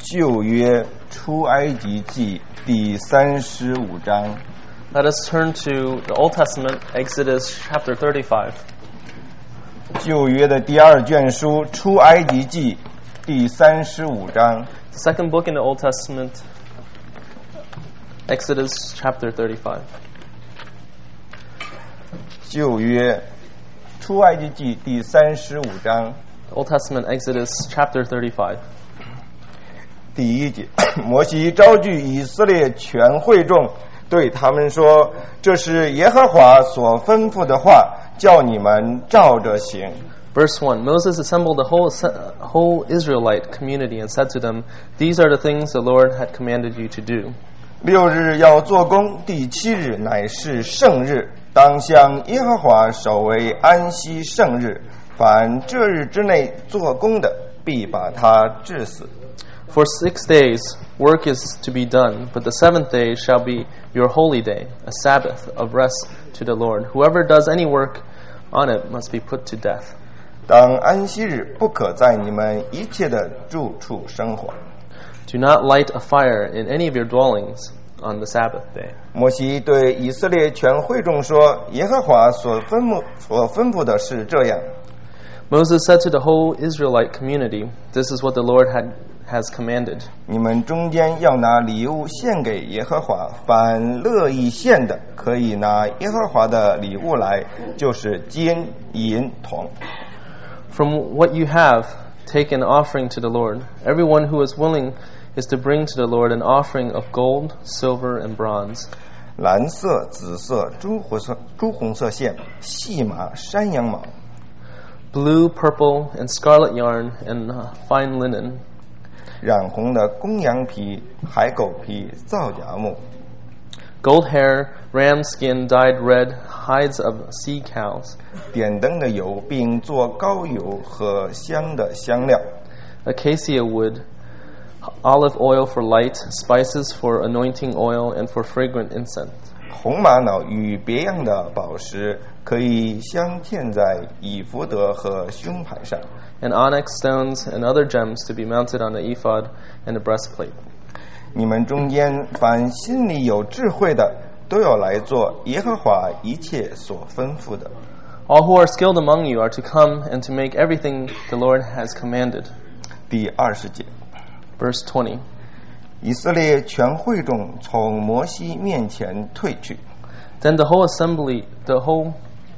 旧约出埃及记第35章。 Let us turn to the Old Testament, Exodus chapter 35. 旧约的第二卷书出埃及记第35章。 The second book in the Old Testament, Exodus chapter 35. 旧约出埃及记第35章。 Old Testament, Exodus chapter 35. 第一节，摩西召聚以色列全会众，对他们说：“这是耶和华所吩咐的话，叫你们照着行。” Verse 1, Moses assembled the whole Israelite community and said to them, These are the things the Lord had commanded you to do. 6日要做工，第7日乃是圣日，当向耶和华守为安息圣日。凡这日之内做工的，必把他治死。 For 6 days work is to be done, but the 7th day shall be your holy day, a Sabbath of rest to the Lord. Whoever does any work on it must be put to death. 当安息日不可在你们一切的住处生火。 Do not light a fire in any of your dwellings on the Sabbath day. 摩西对以色列全会众说：“耶和华所吩咐的是这样。” Moses said to the whole Israelite community, This is what the Lord has commanded. 你们中间要拿礼物献给耶和华，凡乐意献的，可以拿耶和华的礼物来，就是金银铜。 From what you have, take an offering to the Lord. Everyone who is willing is to bring to the Lord an offering of gold, silver, and bronze. 蓝色、紫色、朱红色线，细麻、山羊毛。 Blue, purple, and scarlet yarn, and fine linen. 染红的公羊皮、海狗皮、皂荚木。 Gold hair, ram skin dyed red, hides of sea cows. 点灯的油，并做膏油和香的香料。 Acacia wood, olive oil for light, spices for anointing oil, and for fragrant incense. 红玛瑙与别样的宝石可以镶嵌在以弗得和胸牌上。 And onyx stones and other gems to be mounted on the ephod and the breastplate. 你们中间凡心里有智慧的，都要来做耶和华一切所吩咐的。 All who are skilled among you are to come and to make everything the Lord has commanded. 第20节， Verse 20. 以色列全会众从摩西面前退去。 Then the whole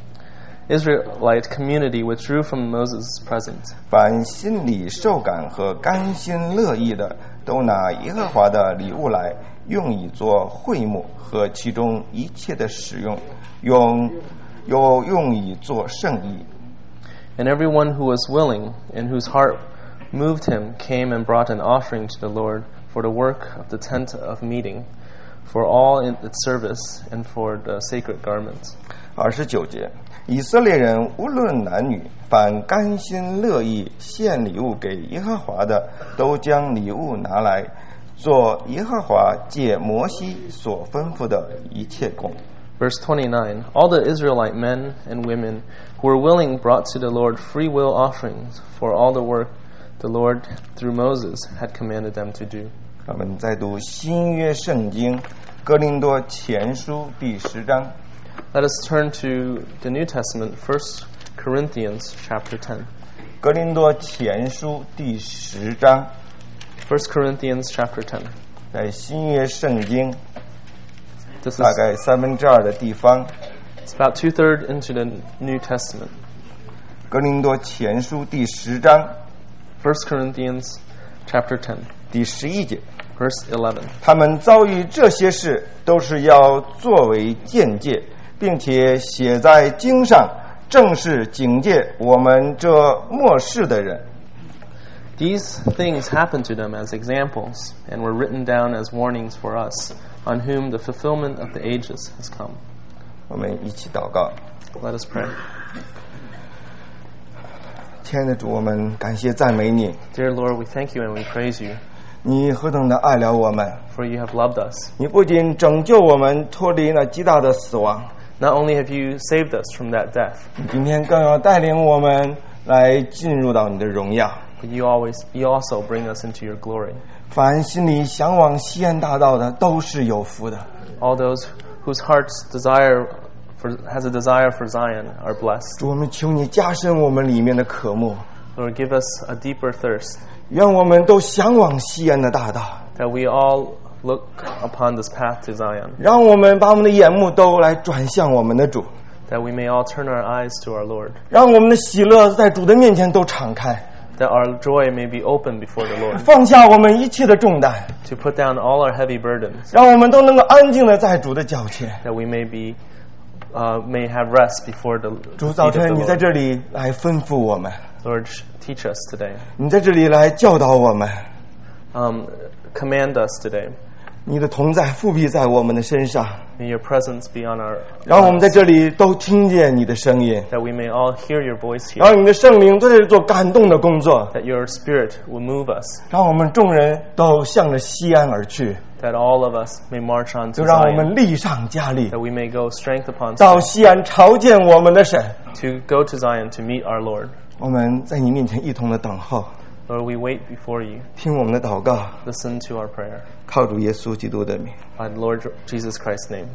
Israelite community withdrew from Moses' presence. 凡心里受感和甘心乐意的，都拿耶和华的礼物来，用以做会幕和其中一切的使用，又用以做圣衣。 And everyone who was willing and whose heart moved him came and brought an offering to the Lord for the work of the tent of meeting, for all in its service, and for the sacred garments. 29节，以色列人无论男女，凡甘心乐意献礼物给耶和华的，都将礼物拿来，做耶和华借摩西所吩咐的一切工。 Verse 29, All the Israelite men and women who were willing brought to the Lord free will offerings for all the work the Lord, through Moses, had commanded them to do. 我们再读新约圣经哥林多前书第10章。 Let us turn to the New Testament, 1 Corinthians chapter 10. 哥林多前书第10章， 1 Corinthians chapter 10. 在新约圣经 This 大 is 概2/3的地方。 it's about 2/3 into the New Testament. 哥林多前书第10章 1 Corinthians chapter 10, 第11节， verse 11. 他们遭遇这些事，都是要作为鉴戒，并且写在经上，正是警戒我们这末世的人。 These things happened to them as examples, and were written down as warnings for us, on whom the fulfillment of the ages has come. 我们一起祷告。 Let us pray. 亲爱的主，我们感谢赞美你， Dear Lord, we thank you and we praise you, 你何等的爱了我们， for you have loved us. 你不仅拯救我们脱离了极大的死亡， Not only have you saved us from that death, 你今天更要带领我们来进入到你的荣耀。 but you also bring us into your glory. 凡心里向往西安大道的，都是有福的。 All those whose hearts has a desire for Zion are blessed. 主，我们求你加深我们里面的渴慕， Lord, give us a deeper thirst, 愿我们都向往西安的大道， that we all look upon this path to Zion, 让我们把我们的眼目都来转向我们的主， that we may all turn our eyes to our Lord, 让我们的喜乐在主的面前都敞开， that our joy may be open before the Lord, 放下我们一切的重担， to put down all our heavy burdens, 让我们都能够安静的在主的脚前。 that we may have rest before the 主， feet 早 of the 晨你在 Lord. 这里来吩咐我们， Lord, teach us today. 你在这里来教导我们， Command us today. 你的同在复辟在我们的身上， May your presence be on our 让我们在这里都听见你的声音， that we may all hear your voice here, 让你的圣灵在这里做感动的工作， that your spirit will move us, 让我们众人都向着西安而去， that all of us may march on 就 to 让我 Zion, 们力上加力， that we may go strength upon 到 strength, 西安朝见我们的神。 to go to Zion to meet our Lord. 我们在你面前一同的等候， Lord, we wait before you. 听我们的祷告， Listen to our prayer. 靠主耶稣基督的名。 By the Lord Jesus Christ's name.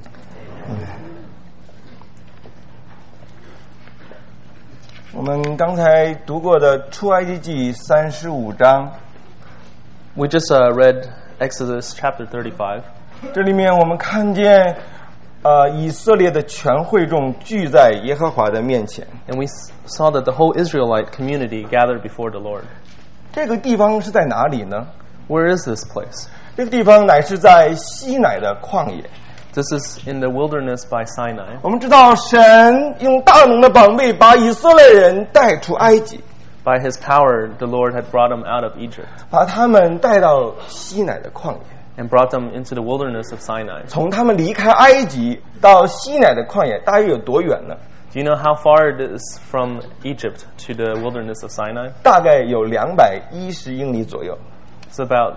我们刚才读过的出埃及记35章， We just read Exodus chapter 35. 这里面我们看见以色列的全会众聚在耶和华的面前。 And we saw that the whole Israelite community gathered before the Lord. 这个地方是在哪里呢？ Where is this place? 这个地方乃是在西乃的旷野。 This is in the wilderness by Sinai. 我们知道神用大能的膀臂把以色列人带出埃及， By his power, the Lord had brought them out of Egypt 把他们带到西乃的旷野。 and brought them into the wilderness of Sinai. 从他们离开埃及到西乃的旷野大约有多远呢？ Do you know how far it is from Egypt to the wilderness of Sinai? 大概有210英里左右。 It's about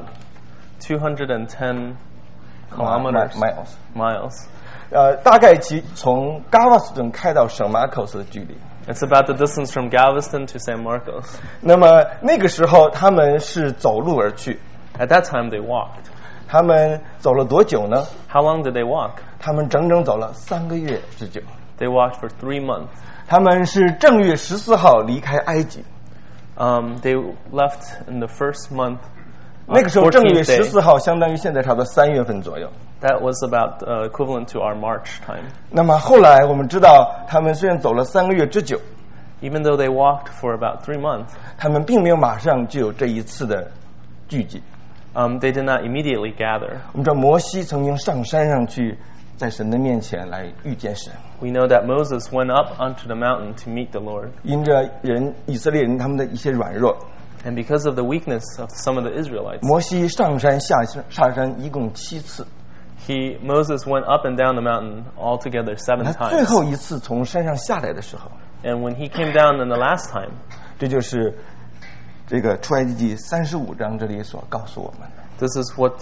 210 kilometers, miles. 大概从 Galveston 开到圣马可斯的距离。 It's about the distance from Galveston to San Marcos. 那么那个时候他们是走路而去， At that time, they walked. 他们走了多久呢？ How long did they walk? 他们整整走了3个月之久。 They walked for 3 months. 他们是正月14号离开埃及， They left in the first month. 那个时候正月 14th day. 14号相当于现在差不多3月份左右。 That was about equivalent to our March time. 那么后来我们知道，他们虽然走了3个月之久， Even though they walked for about 3 months, 他们并没有马上就有这一次的聚集。 they did not immediately gather. 我们知道摩西曾经上山上去，在神的面前来遇见神。 We know that Moses went up onto the mountain to meet the Lord. 因着以色列人他们的一些软弱， And because of the weakness of some of the Israelites, 摩西上山下山一共7次， Moses went up and down the mountain altogether 7 他最 times. 后一次从山上下来的时候， And when he came down in the last time, 这就是这个出埃及记35章这里所告诉我们的。 this is what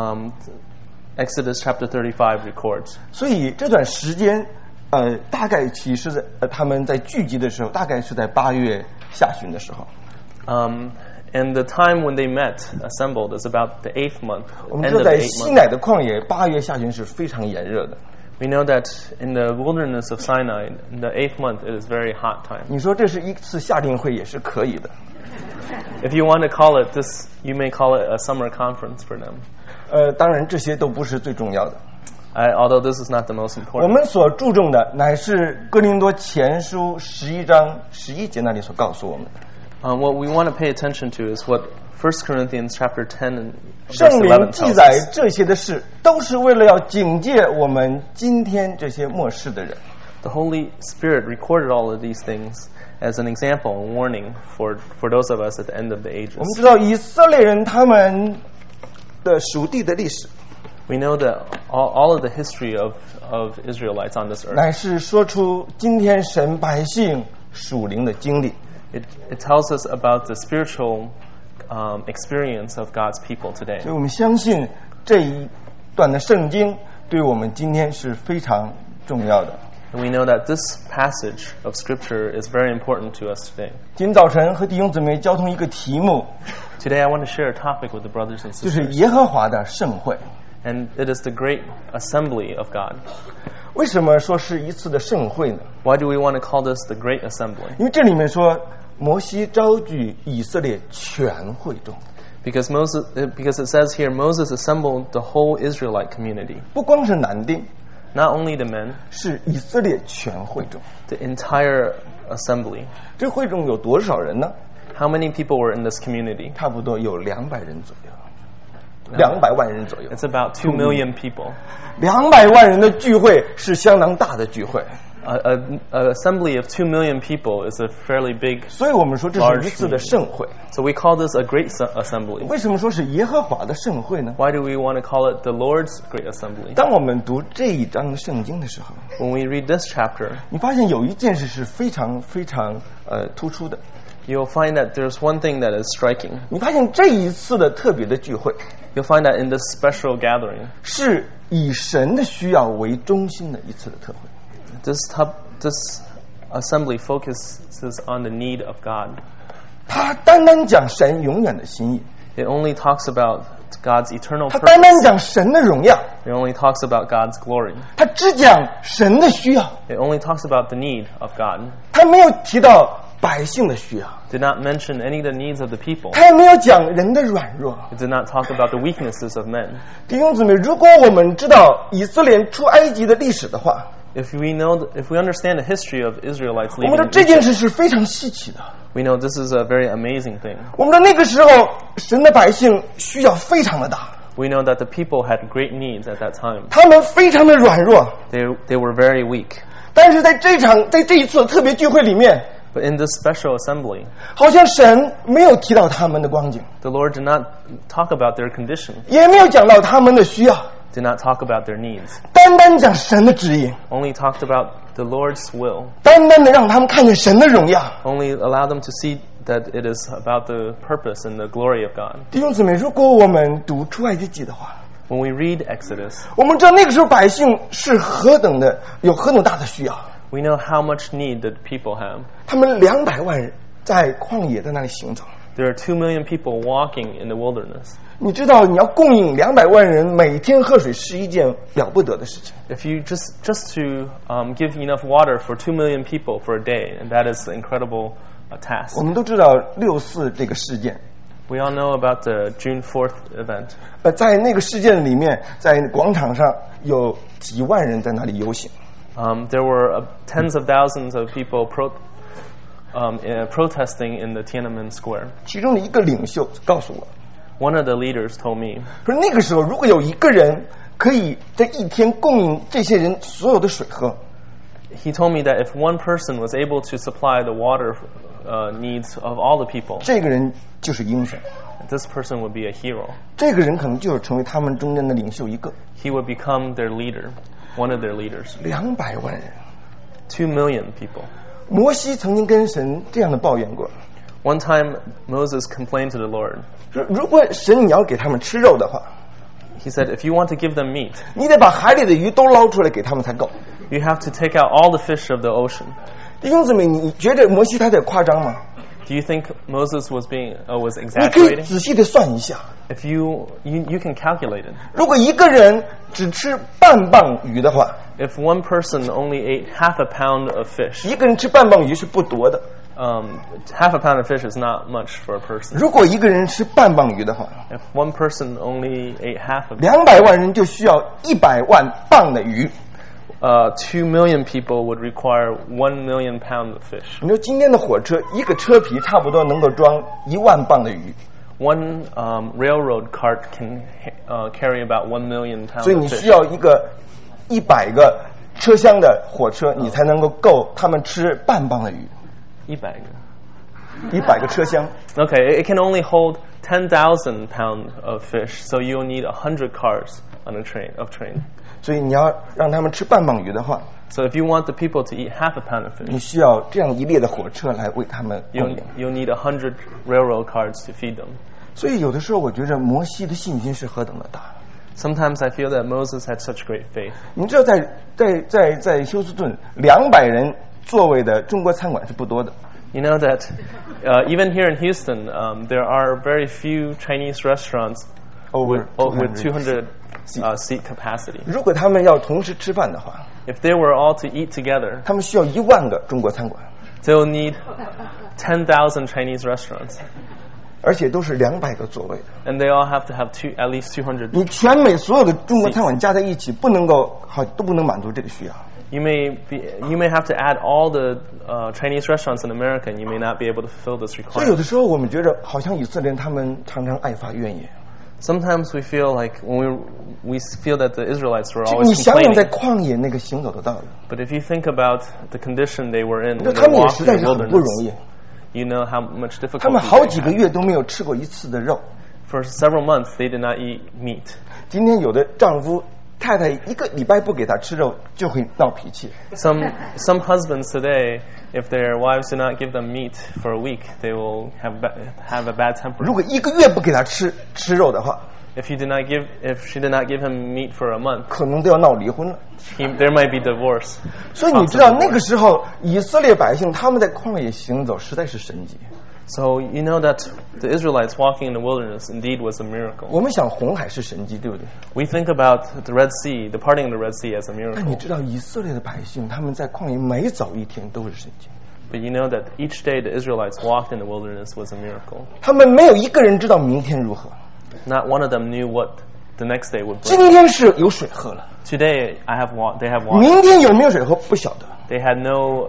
Exodus chapter 35 records. 所以这段时间，大概其实在他们在聚集的时候，大概是在8月下旬的时候。 And the time when they assembled, is about the 8th month, 我们 end 知道 of the 在 8th 西 month. 乃的旷野，8月下旬是非常炎热的。 We know that in the wilderness of Sinai, in the 8th month, it is very hot time. 你说这是一次夏令会也是可以的。 If you want to call it this, you may call it a summer conference for them. 当然这些都不是最重要的。 Although this is not the most 我 important. 们所注重的乃是哥林多前书11章11节那里所告诉我们的。 What we want to pay attention to is what 1 Corinthians chapter 10 and 圣 verse 灵 11 记 tells 载 us. 这些的事，都是为了要警戒我们今天这些末世的人。 The Holy Spirit recorded all of these things as an example and warning for those of us at the end of the 我们 ages. 知道以色列人他们的属地的历史， We know that all of the history of Israelites on this earth. 乃是说出今天神百姓属灵的经历。 It tells us about the spiritual experience of God's people today. 所以我们相信这一段的圣经对我们今天是非常重要的。 And we know that this passage of Scripture is very important to us today. 今早晨和弟兄姊妹交通一个题目， Today I want to share a topic with the brothers and 就是 sisters. 耶和华的盛会。 And it is the great assembly of God. 为什么说是一次的盛会呢？ Why do we want to call this the great assembly? 因为这里面说摩西召聚以色列全会众， Because it says here Moses assembled the whole Israelite community. 不光是男丁， Not only the men, 是以色列全会众。 the entire assembly. 这会众有多少人呢？ How many people were in this community? 差不多有200人左右，200万人左右。 It's about 2 million people. 200万人的聚会是相当大的聚会， An assembly of 2 million people is a fairly big. 所以我们说这是一次的盛会。 So we call this a great assembly. 为什么说是耶和华的盛会呢？ Why do we want to call it the Lord's great assembly? 当我们读这一章的圣经的时候， When we read this chapter, 你发现有一件事是非常非常突出的。 you'll find that there's one thing that is striking. 你发现这一次的特别的聚会 You'll find that in this special gathering, 是以神的需要为中心的一次的特会。 this assembly focuses on the need of God. 他单单讲神永远的心意， It only talks about God's eternal 他单单 purpose. 讲神的荣耀， It only talks about God's glory. 他只讲神的需要， It only talks about the need of God. 他没有提到百姓的需要， Did not mention any of the needs of the people. 他也没有讲人的软弱。 It did not talk about the weaknesses of men. 弟兄姊妹，如果我们知道以色列出埃及的历史的话， If we understand the history of Israelites 我们 leaving 说这件 Egypt, 事是非常稀奇的。 we know this is a very amazing thing. 我们说那个时候神的百姓需要非常的大， We know that the people had great needs at that time. 他们非常的软弱， They were very weak. 但是在这一次特别聚会里面， But in this special assembly, 好像神没有提到他们的光景， the Lord did not talk about their condition, 也没有讲到他们的需要， did not talk about their needs, 单单讲神的旨意， only talked about the Lord's will, 单单的让他们看见神的荣耀。 only allow them to see that it is about the purpose and the glory of God. 弟兄姊妹，如果我们读出埃及记的话， When we read Exodus, 我们知道那个时候百姓是有何等大的需要， we know how much need that people have. 他们200万人在旷野在那里行走。 There are 2 million people walking in the wilderness. 你知道你要供应200万人每天喝水是一件了不得的事情。 If you just to give enough water for 2 million people for a day, and that is an incredible task. 我们都知道6·4这个事件， We all know about the June 4th event. 在那个事件里面，在广场上有几万人在那里游行。 There were tens of thousands of people protesting in the Tiananmen Square. 其中的一个领袖告诉我， One of the leaders told me 说那个时候如果有一个人可以在一天供应这些人所有的水喝， he told me that if one person was able to supply the water needs of all the people, 这个人就是英雄， this person would be a hero. 这个人可能就是成为他们中间的领袖一个。 He would become their leader, one of their leaders. 200万人， 2 million people. 摩西曾经跟神这样的抱怨过， One time, Moses complained to the Lord. 说如果神你要给他们吃肉的话， He said, if you want to give them meat, 你得把海里的鱼都捞出来给他们才够。 you have to take out all the fish of the ocean. 弟兄姊妹，你觉得摩西他在夸张吗？ Do you think Moses was was 你可以 exaggerating? 仔细的算一下， If you can calculate it. 如果一个人只吃半磅鱼的话， If one person only ate half a pound of fish, 一个人吃半磅鱼是不多的。 half a pound of fish is not much for a person. 如果一个人吃半磅鱼的话， If one person only ate half of it, 200万人就需要100万磅的鱼。 2 million people would require 1 million pounds of fish. 你说今天的火车一个车皮差不多能够装1万磅的鱼， One railroad cart can carry about 1 million pounds 所以 of 你 fish. 需要一个100个车厢的火车，你才能够他们吃半磅的鱼。 100个车厢， Okay, it can only hold 10,000 pounds of fish, so you'll need 100 cars on a train. 所以你要让他们吃半磅鱼的话， So if you want the people to eat half a pound of 你 fish, 需要这样一列的火车来为他们供应。 you'll need 100 railroad cars to feed them. 所以有的时候我觉得摩西的信心是何等的大。 Sometimes I feel that Moses had such great faith. 你知道在休斯顿200人座位的中国餐馆是不多的。 You know that even here in Houston, there are very few Chinese restaurants with 200 seat capacity. 如果他们要同时吃饭的话， If they were all to eat together, 他们需要1万个中国餐馆， they'll need 10,000 Chinese restaurants. 而且都是200个座位的。 And they all have to have at least 200. 你全美所有的中国餐馆加在一起，都不能满足这个需要。 You may have to add all the Chinese restaurants in America, and you may not be able to fulfill this 所以有 requirement. 的时候我们觉得，好像以色列人他们常常爱发怨言。 Sometimes we feel like we feel that the Israelites were 你 always 想想在 complaining. 旷野那个行走的道路， But if you think about the condition they were in 那 when 他 they 们也 walked 实 in 在 the 是很不容易。 wilderness, you know how much 他们 difficulty 好 they 几个 had. 月都没有吃过一次的肉。 For several months, they did not eat meat. 今天有的丈夫太太1个礼拜不给他吃肉，就会闹脾气。 Some husbands today, if their wives do not give them meat for a week, they will have a bad temper. 如果1个月不给他吃肉的话， If she did not give him meat for a month, 可能都要闹离婚了。 there might be divorce. 所以你知道那个时候以色列百姓他们在旷野行走实在是神迹。 So you know that the Israelites walking in the wilderness indeed was a miracle. 我们想红海是神迹，对不对？ We think about the Red Sea, the parting of the Red Sea, as a 但你 miracle. 知道以色列的百姓他们在旷野每走一天都是神迹， But you know that each day the Israelites walked in the wilderness was a miracle. 他们没有一个人知道明天如何。 Not one of them knew what the next day would 今 bring. 天是有水喝了， Today they have water. 明天有没有水喝不晓得。 They had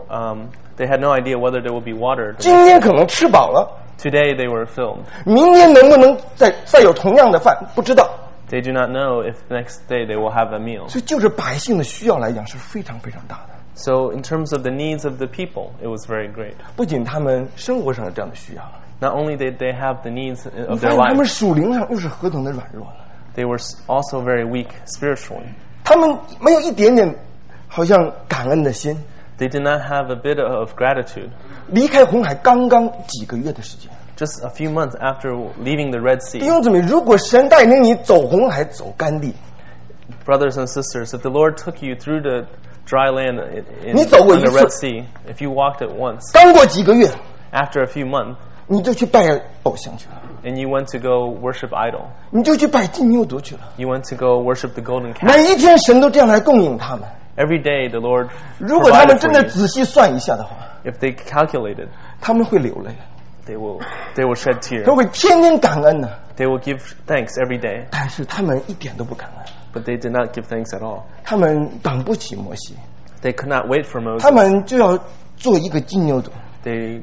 no idea whether there would be water. 今天可能吃饱了， Today they were filled. 明天能不能再有同样的饭不知道。 They do not know if the next day they will have a meal. 所以就是百姓的需要来讲是非常非常大的。 So in terms of the needs of the people, it was very great. 不仅他们生活上有这样的需要， Not only did they have the needs 你 of 发 their 现他们 life, 属灵上又是何等的软弱呢？ they were also very weak spiritually. 他们没有一点点好像感恩的心。 They did not have a bit of gratitude. 离开红海刚刚几个月的时间， Just a few months after leaving the Red 弟 Sea, 兄姊妹，如果神带领你走红海走干地， brothers and sisters, if the Lord took you through the dry land in 你走过一 the 次。 Red Sea, if you walked it once, 刚过几个月 after a few months, 你就去拜偶像去了， and you went to go worship idol, 你就去拜金牛犊去了。 you went to go worship the golden calf. 每一天神都这样来供应他们。 Every day the Lord 如果他们 provided 真 for 的 you. 仔细算一下的话， If they calculated, 他们会流泪， they will shed tears. 他会天天感恩的。 They will give thanks every day, 但是他们一点都不感恩， but they did not give thanks at all. 他们等不起摩西， They could not wait for 他 Moses. 们就要做一个金牛犊， They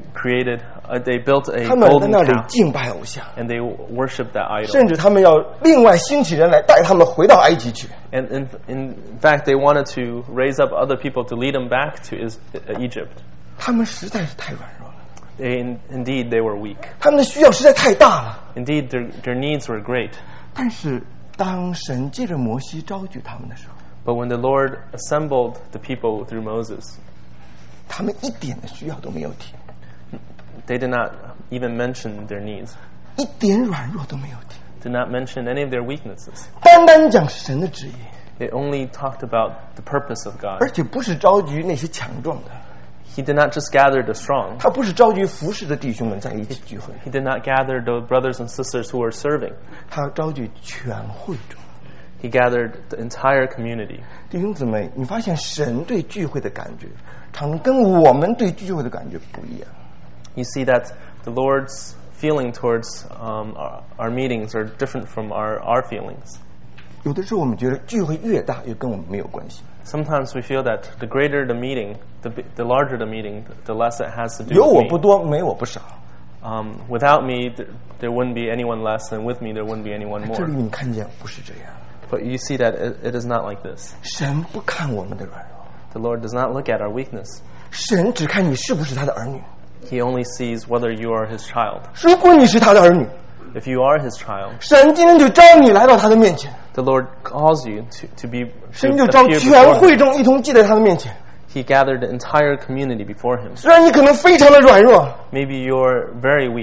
built a 他们在 golden 那里 calf, 敬拜偶像， and they worshipped that idol. 甚至他们要另外兴起人来带他们回到埃及去。 And in fact, they wanted to raise up other people to lead them back to Egypt. 他们实在是太软弱了， Indeed, they were weak. 他们的需要实在太大了。 Indeed, their needs were great. 但是当神借着摩西招聚他们的时候， But when the Lord assembled the people through Moses, 他们一点的需要都没有提， they did not even mention their needs, 一点软弱都没有提， did not mention any of their weaknesses. 单单讲神的旨意， They only talked about the purpose of God. 而且不是招聚那些强壮的， He did not just gather the strong. 他不是召集服侍的弟兄们在一起聚会， He did not gather the brothers and sisters who were serving. 他召集全会众。 He gathered the entire community. 弟兄姊妹，你发现神对聚会的感觉，常常跟我们对聚会的感觉不一样。 You see that the Lord's feeling towards our meetings are different from our feelings. 有的时候我们觉得聚会越大，越跟我们没有关系。 Sometimes we feel that the greater the meeting, the larger the meeting, the less it has to do 有我 with 不 me. 多，没我不少。 Without me, there wouldn't be anyone less, and with me, there wouldn't be anyone 这里 more. 你看见不是这样， But you see that it is not like this. 神不看我们的软弱， The Lord does not look at our weakness. 神只看你是不是他的儿女。 He only sees whether you are His child. 如果你是他的儿女， If you are His child, 神今天就招你来到他的面前， the Lord calls you to be 神 to 就招 appear 全 before Him. 会众一同记在他的面前。 He gathered the entire community before Him. 虽然你可能非常的软弱， Maybe you're very weak.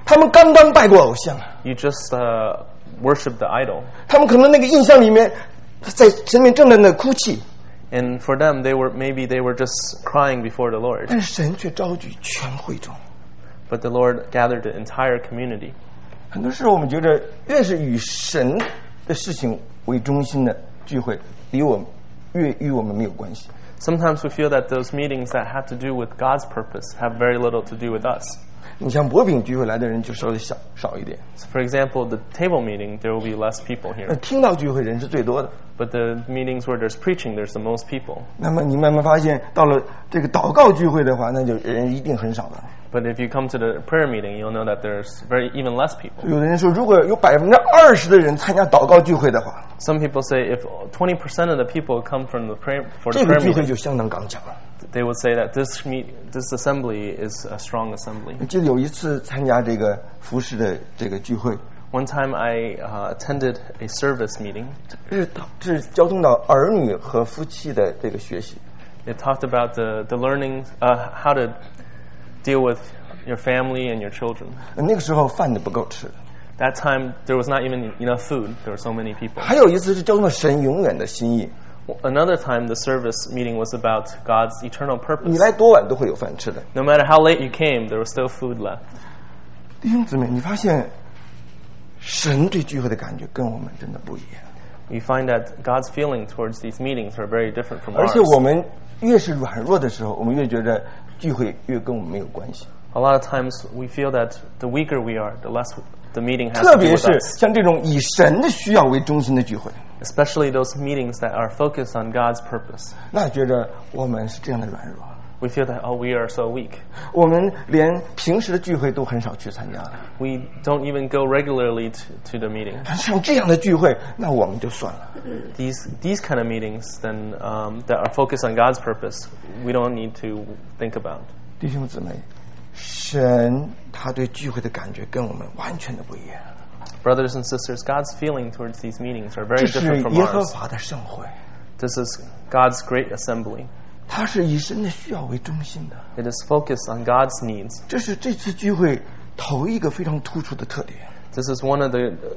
他们刚刚拜过偶像， You just worship the idol. 他们可能那个印象里面，在神面正在那哭泣， And for them, maybe they were just crying before the Lord. 但是神却召集全会众。 But the Lord gathered the entire community. 很多时候我们觉得，越是以神的事情为中心的聚会，越与我们没有关系。 Sometimes we feel that those meetings that have to do with God's purpose have very little to do with us. 你像薄饼聚会来的人就稍微少一点， So for example, the table meeting, there will be less people 那 here. 听到聚会人是最多的。 But the meetings where there's preaching, there's the most people. 那么你慢慢发现，到了这个祷告聚会的话，那就人一定很少的。 But if you come to the prayer meeting, you'll know that there's even less people. 有的人说，如果有20%的人参加祷告聚会的话， Some people say if 20% of the people come from for 这 the 个 prayer 聚会 meeting, 就相当刚强了。 they would say that this assembly is a strong assembly. 我记得有一次参加这个服饰的这个聚会， One time I attended a service meeting. 是交通到儿女和夫妻的这个学习。 It talked about the learning how to deal with your family and your children. 那个时候饭都不够吃。 That time there was not even enough food. There were so many people. 还有一次是交通到神永远的心意， Another time the service meeting was about God's eternal 你 purpose. 来多晚都会有饭吃的。 No matter how late you came, there was still food left. 弟兄姊妹，你发现神对聚会的感觉跟我们真的不一样， We find that God's feeling towards these meetings are very different from 而 ours. 且我们越是软弱的时候，我们越觉得聚会越跟我们没有关系。 A lot of times we feel that the weaker we are, the less the meeting has 特 to do 别 with 是 us. 像这种以神的需要为中心的聚会， Especially those meetings that are focused on God's purpose. 那觉得我们是这样的软弱， We feel that, we are so weak. 我们连平时的聚会都很少去参加了。 We don't even go regularly to the meeting. 像这样的聚会，那我们就算了。 These kind of meetings then that are focused on God's purpose, we don't need to think about. 弟兄姊妹，神他对聚会的感觉跟我们完全的不一样。 Brothers and sisters, God's feeling towards these meetings are 这 very 是 different from 耶和 ours. 华的盛会， This is God's great assembly. 它是以神的需要为中心的。 It is focused on God's needs. 这是这次聚会头一个非常突出的特点。 This is one of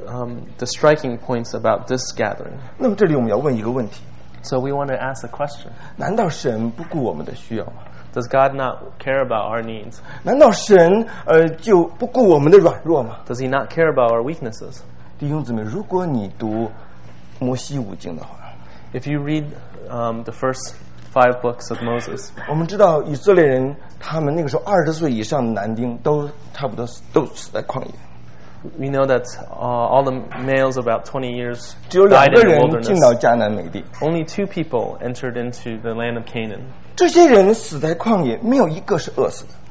the striking points about this gathering. 那么这里我们要问一个问题： So we want to ask a question. 难道神不顾我们的需要吗？ Does God not care about our needs? 难道神就不顾我们的软弱吗？ Does He not care about our weaknesses? 弟兄姊妹，如果你读摩西五经的话， If you read the first 5 books of Moses, 我们知道以色列人他们那个时候20岁以上的男丁都差不多都死在旷野， we know that all the males about 20 years 只有2 died 个 in the 人进到 wilderness. 迦南美地。 Only 2 people entered into the land of Canaan. 这些人死在旷野，没有一个是饿死的。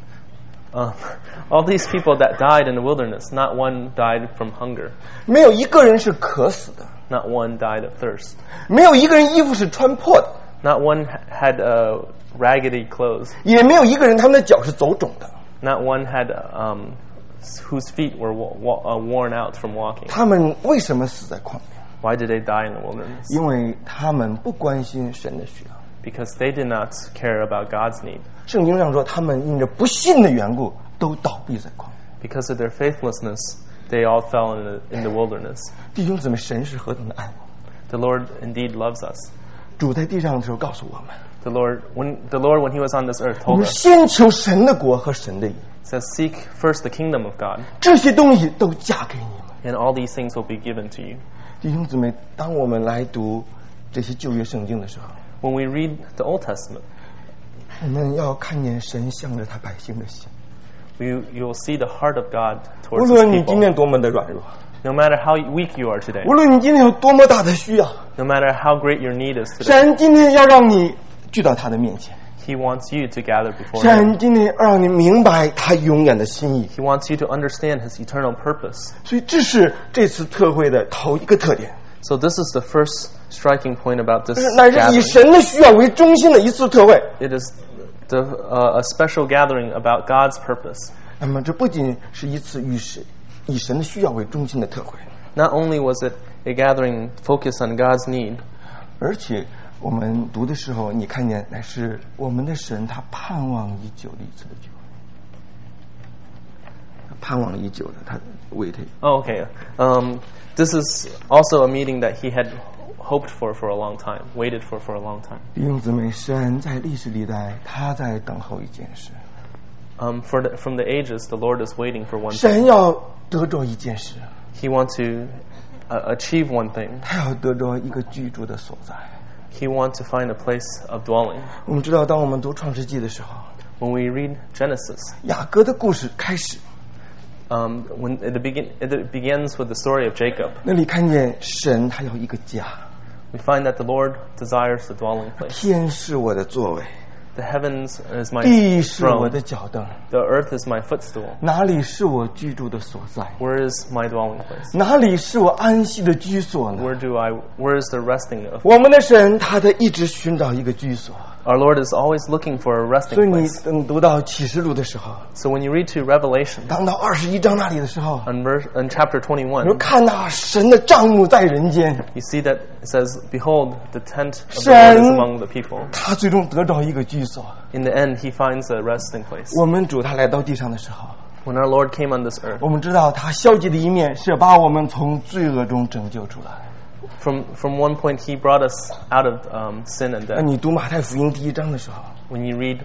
All these people that died in the wilderness, not one died from hunger. 没有一个人是渴死的， Not one died of thirst. 没有一个人衣服是穿破的， Not one had raggedy clothes. 也没有一个人他们的脚是走肿的。 Not one had whose feet were worn out from walking. 他们为什么死在旷野？ Why did they die in the wilderness? 因为他们不关心神的需要。 Because they did not care about God's need. 圣经上说，他们因着不信的缘故，都倒闭在旷野。 Because of their faithlessness, they all fell in the wilderness. 弟兄姊妹，神是何等的爱我们！ The Lord indeed loves us. 主在地上的时候告诉我们， The Lord, when He was on this earth, 我 told 们 us, 先求神的国和神的义， says, "Seek first the kingdom of God, 这些东西都加给你们。 and all these things will be given to you." 弟兄姊妹，当我们来读这些旧约圣经的时候， When we read the Old Testament, 我们要看见神向着他百姓的心。 you will see the heart of God 无 towards His 论你今 people. 天多么的软弱， No matter how weak you are today, 无论你今天有多么大的需要， no matter how great your need is today, 神今天要让你聚到他的面前， He wants you to gather before Him. 神今天要让你明白他永远的心意。 He wants you to understand His eternal purpose. 所以这是这次特会的头一个特点， So this is the first striking point about this 乃是以 gathering. 神的需要为中心的一次特会。 It is a special gathering about God's purpose. 那么这不仅是一次以神的需要为中心的特会， Not only was it a gathering focused on God's need, 而且我们读的时候，你看见乃是我们的神他盼望已久的一次的聚会， 盼望已久的，他 waited。 Oh, okay. This is also a meeting that he had hoped for a long time, waited for a long time. 弟兄姊妹，神在历史历代，他在等候一件事。 From the ages, the Lord is waiting for one thing. 神要得着一件事， He wants to achieve one thing. 他要得着一个居住的所在。 He wants to find a place of dwelling. 我们知道，当我们读创世纪的时候， When we read Genesis, 雅各的故事开始， when it begins with the story of Jacob, 那里看见神他要一个家， we find that the Lord desires the dwelling place. 天是我的座位， The heavens is my 地是我 throne. 的脚凳， The earth is my footstool. 哪里是我居住的所在？ Where is my dwelling place? 哪里是我安息的居所呢？ Where is the resting of? 我们的神他在一直寻找一个居所， Our Lord is always looking for a 所以 resting 你 place. 等读到启示录的时候， So when you read to Revelation, 当到21章那里的时候， in chapter 你会 21, 看到神的帐幕在人间， you see that it says, "Behold, the tent of the Lord is 神 among the people." 他最终得着一个居所。 In the end, he finds a resting place. 我们主他来到地上的时候， When our Lord came on this earth, 我们知道他消极的一面是把我们从罪恶中拯救出来。 from one point, he brought us out of sin and 那 death. 你读马太福音第1章的时候， When you read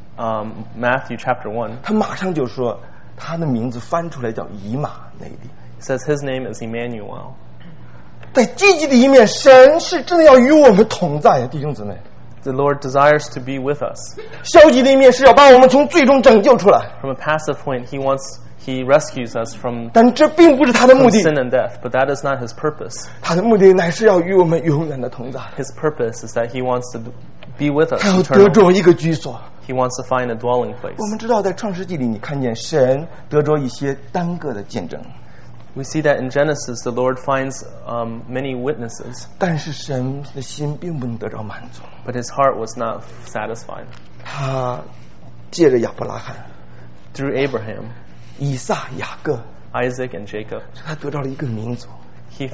Matthew chapter 1, 他马上就说他的名字翻出来叫以马内利。 it says his name is Emmanuel. 在积极的一面，神是真的要与我们同在，弟兄姊妹。 The Lord desires to be with us. 消极的一面是要把我们从罪中拯救出来， From a passive point, he rescues us from 但这并不是他的目的， sin and death, but that is not his purpose. 他的目的乃是要与我们永远的同在。 His purpose is that he wants to be with us 他要得 eternally. 着一个居所。 He wants to find a dwelling place. 我们知道，在创世纪里，你看见神得着一些单个的见证， We see that in Genesis, the Lord finds many witnesses, 但是神的心并不能得着满足。 but his heart was not satisfied. 他借着亚伯拉罕、 Through Abraham, 以撒、雅各， Isaac, and Jacob, 他得到了一个民族， he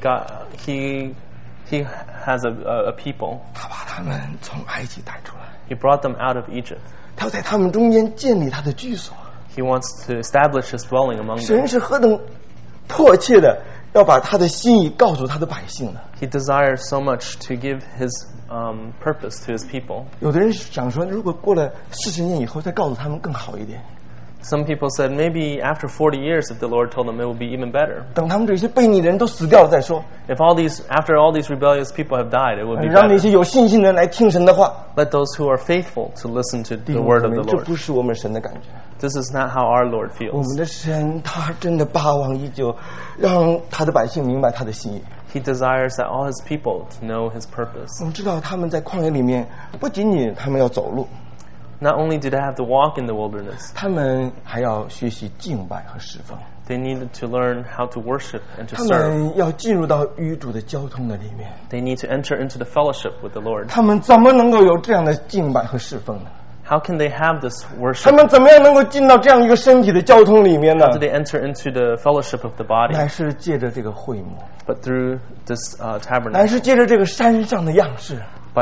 has a people. 他把他们从埃及带出来， He brought them out of Egypt. 他要在他们中间建立他的居所。 He wants to establish his dwelling among 神 them. 是何等迫切的要把他的心意告诉他的百姓呢？ He desires so much to give his purpose to his people. 有的人想说，如果过了40年以后再告诉他们更好一点， Some people said maybe after 40 years, if the Lord told them, it would be even better. 等他们这些悖逆的人都死掉了再说， After all these rebellious people have died, it would be 让那 better. 些有信心的人来听神的话。 Let those who are faithful to listen to 弟 the 兄 word 姊 of 妹 the 这 Lord. 不是我们神的感觉。 This is not how our Lord 我 feels. 们的神他真的巴望已久，让他的百姓明白他的心意。 He desires that all his people to know his purpose. 我们知道他们在旷野里面，不仅仅他们要走路， Not only do they have to walk in the wilderness, 他们还要学习敬拜和侍奉。 they needed to learn how to worship and to 他 serve. 们要进入到与主的交通的里面。 They need to enter into the fellowship with the Lord. 他们怎么能够有这样的敬拜和侍奉呢？ How can they have this 他 worship? 们怎么样能够进到这样一个身体的交通里面呢 How？do they enter into the fellowship of the body? 乃是借着这个会幕， But through this 乃 tabernacle, 是借着这个山上的样式。 by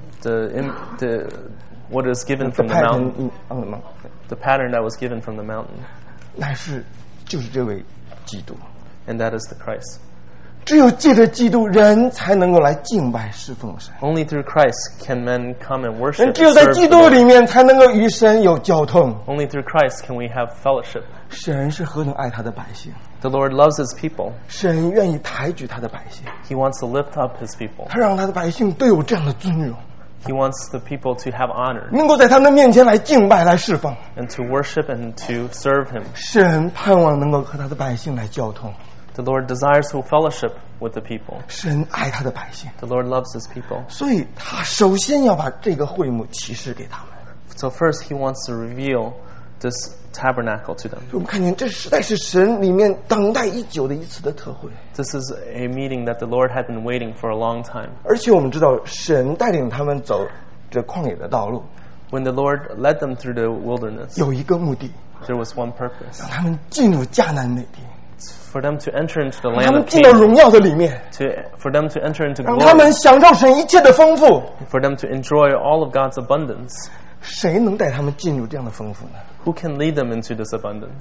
what is given from the mountain, the pattern that was given from the mountain, 乃是就是这位基督。 and that is the Christ. 只有借着基督，人才能够来敬拜侍奉神。 Only through Christ can men come and 人 worship 只有 and 在 serve 基 the 督 Lord. 里面，才能够与神有交通。 Only through Christ can we have fellowship. 神是何等爱他的百姓， The Lord loves his people. 神愿意抬举他的百姓， He wants to lift up his people. 他让他的百姓都有这样的尊荣， He wants the people to have honor 能够在他的面前来敬拜、来侍奉。 and to worship and to serve him. 神盼望能够和他的百姓来交通， The Lord desires to fellowship with the people. 神爱他的百姓， The Lord loves his people. 所以他首先要把这个会幕启示给他们。 So first he wants to reveal this tabernacle to them. 我们看见这实在是神里面等待已久的一次的特会， This is a meeting that the Lord had been waiting for a long time. 而且我们知道神带领他们走这旷野的道路， When the Lord led them through the wilderness, 有一个目的， there was one purpose. 让他们进入迦南美地， For them to enter into the 让 land 他们 of 进到 Canaan. 荣耀的里面， For them to enter into 让他们 glory. 享受神一切的丰富。 For them to enjoy all of God's abundance. 谁能带他们进入这样的丰富呢？ Who can lead them into this abundance?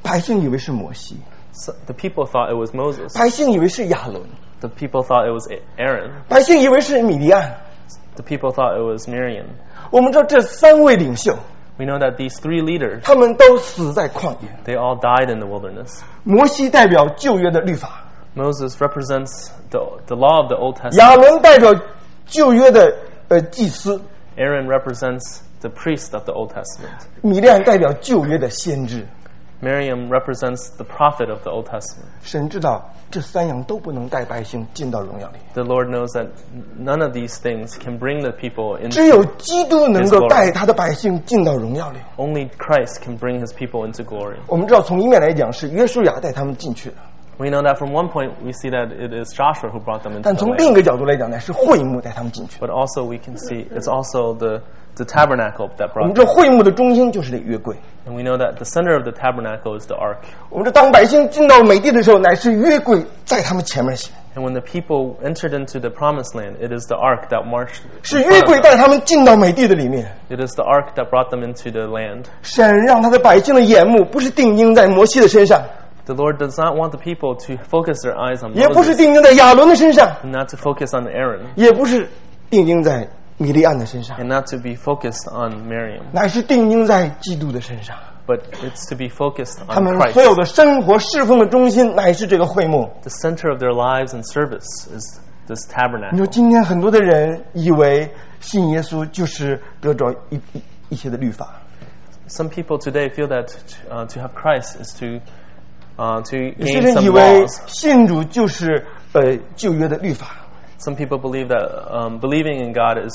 百姓以为是摩西， So the people thought it was Moses. 百姓以为是亚伦， The people thought it was Aaron. 百姓以为是米利暗。 The people thought it was Miriam. 我们知道这三位领袖， We know that these 3 leaders, 他们都死在旷野。 they all died in the wilderness. 摩西代表旧约的律法， Moses represents the law of the Old Testament. 亚伦代表旧约的祭司， Aaron represents the priest of the Old Testament. 米利暗代表旧约的先知。 Miriam represents the prophet of the Old Testament. 神知道这三样都不能带百姓进到荣耀里， The Lord knows that none of these things can bring the people 只有 into 基督能够带他的百姓进到荣耀里。 only Christ can bring his people into glory. 我们知道从一面来讲是约书亚带他们进去的， We know that from one point we see that it is Joshua who brought them into 但 the 从另一 land. 个角度来讲呢，是会幕带他们进去的。 But also we can see it's also the tabernacle that 我们 brought 知 them. 道会幕的中心就是这约柜。 And we know that the center of the tabernacle is the ark. 我们知道当百姓进到美地的时候，乃是约柜在他们前面行， And when the people entered into the promised land, it is the ark that marched. 是 in 约 front 柜 of 带 them. 他们进到美地的里面。 It is the ark that brought them into the land. 神让他的百姓的眼目不是定睛在摩西的身上， The Lord does not want the people to focus their eyes on 也不是 Moses, 定睛在亚伦的身上， and not to focus on Aaron, 也不是定睛在米利暗的身上， and not to be focused on Miriam, 乃是定睛在基督的身上。 but it's to be focused 他 on 们 Christ. 所有的生活侍奉的中心乃是这个会幕。 The center of their lives and service is this 你 tabernacle. 说今天很多的人以为信耶稣就是得着一些的律法， Some people today feel that to have Christ is to 有些 gain 人 some 以为 laws. 信主就是旧约的律法， Some people believe that believing in God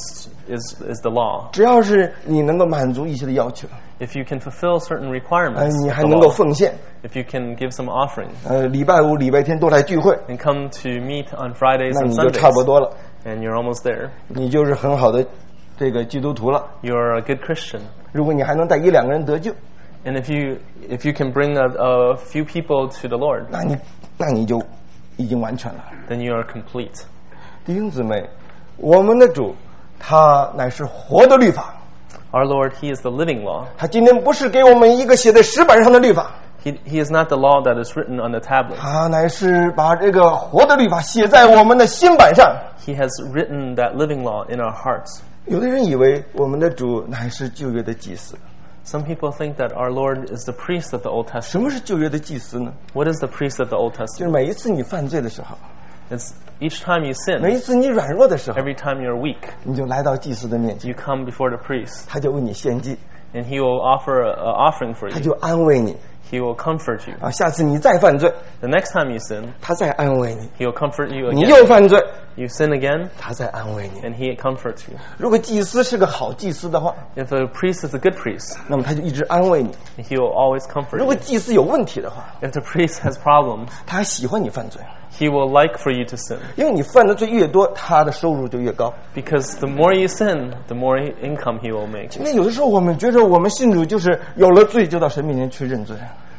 is the law. 只要是你能够满足一些的要求， If you can fulfill certain requirements 你 of 还 the 能够 law, 奉献， if you can give some offering 礼拜五、礼拜天都来聚会， and come to meet on Fridays 那 and 你就差不 Sundays, 多了， and you're almost there. 你就是很好的这个基督徒了。 You're a good Christian. 如果你还能带1-2个人得救， And if you can bring a few people to the Lord, 那你就已经完全了。 then you are complete. 弟兄姊妹，我们的主他乃是活的律法， Our Lord, He is the living law. 他今天不是给我们一个写在石板上的律法， He is not the law that is written on the tablet. 他乃是把这个活的律法写在我们的心板上。 He has written that living law in our hearts. 有的人以为我们的主乃是旧约的祭司， Some people think that our Lord is the priest of the Old 什 Testament. 么是旧约的祭司呢？ What is the priest of the Old 就是 Testament? 每一次你犯罪的时候， It's each time you 每一 sin, 次你软弱的时候， every time you're weak, 你就来到祭司的面前， you come before the priest, 他就为你献祭， and he will offer an offering for 他 you. 就安慰你 He will comfort you. 啊。下次你再犯罪， The next time you sin, 他再安慰你； he will comfort you 你 again. 又犯罪， You sin again, 他再安慰你。 and he comforts you. 如果祭司是个好祭司的话， If a priest is a good priest, 那么他就一直安慰你； he will always comfort 如果 you. 祭司有问题的话， If the priest has problems, 他还喜欢你犯罪， he will like for you to sin. 因为你犯的罪越多，他的收入就越高。 Because the more you sin, the more income he will make. 今天有的时候我们觉得我们信主就是有了罪就到神面前去认罪，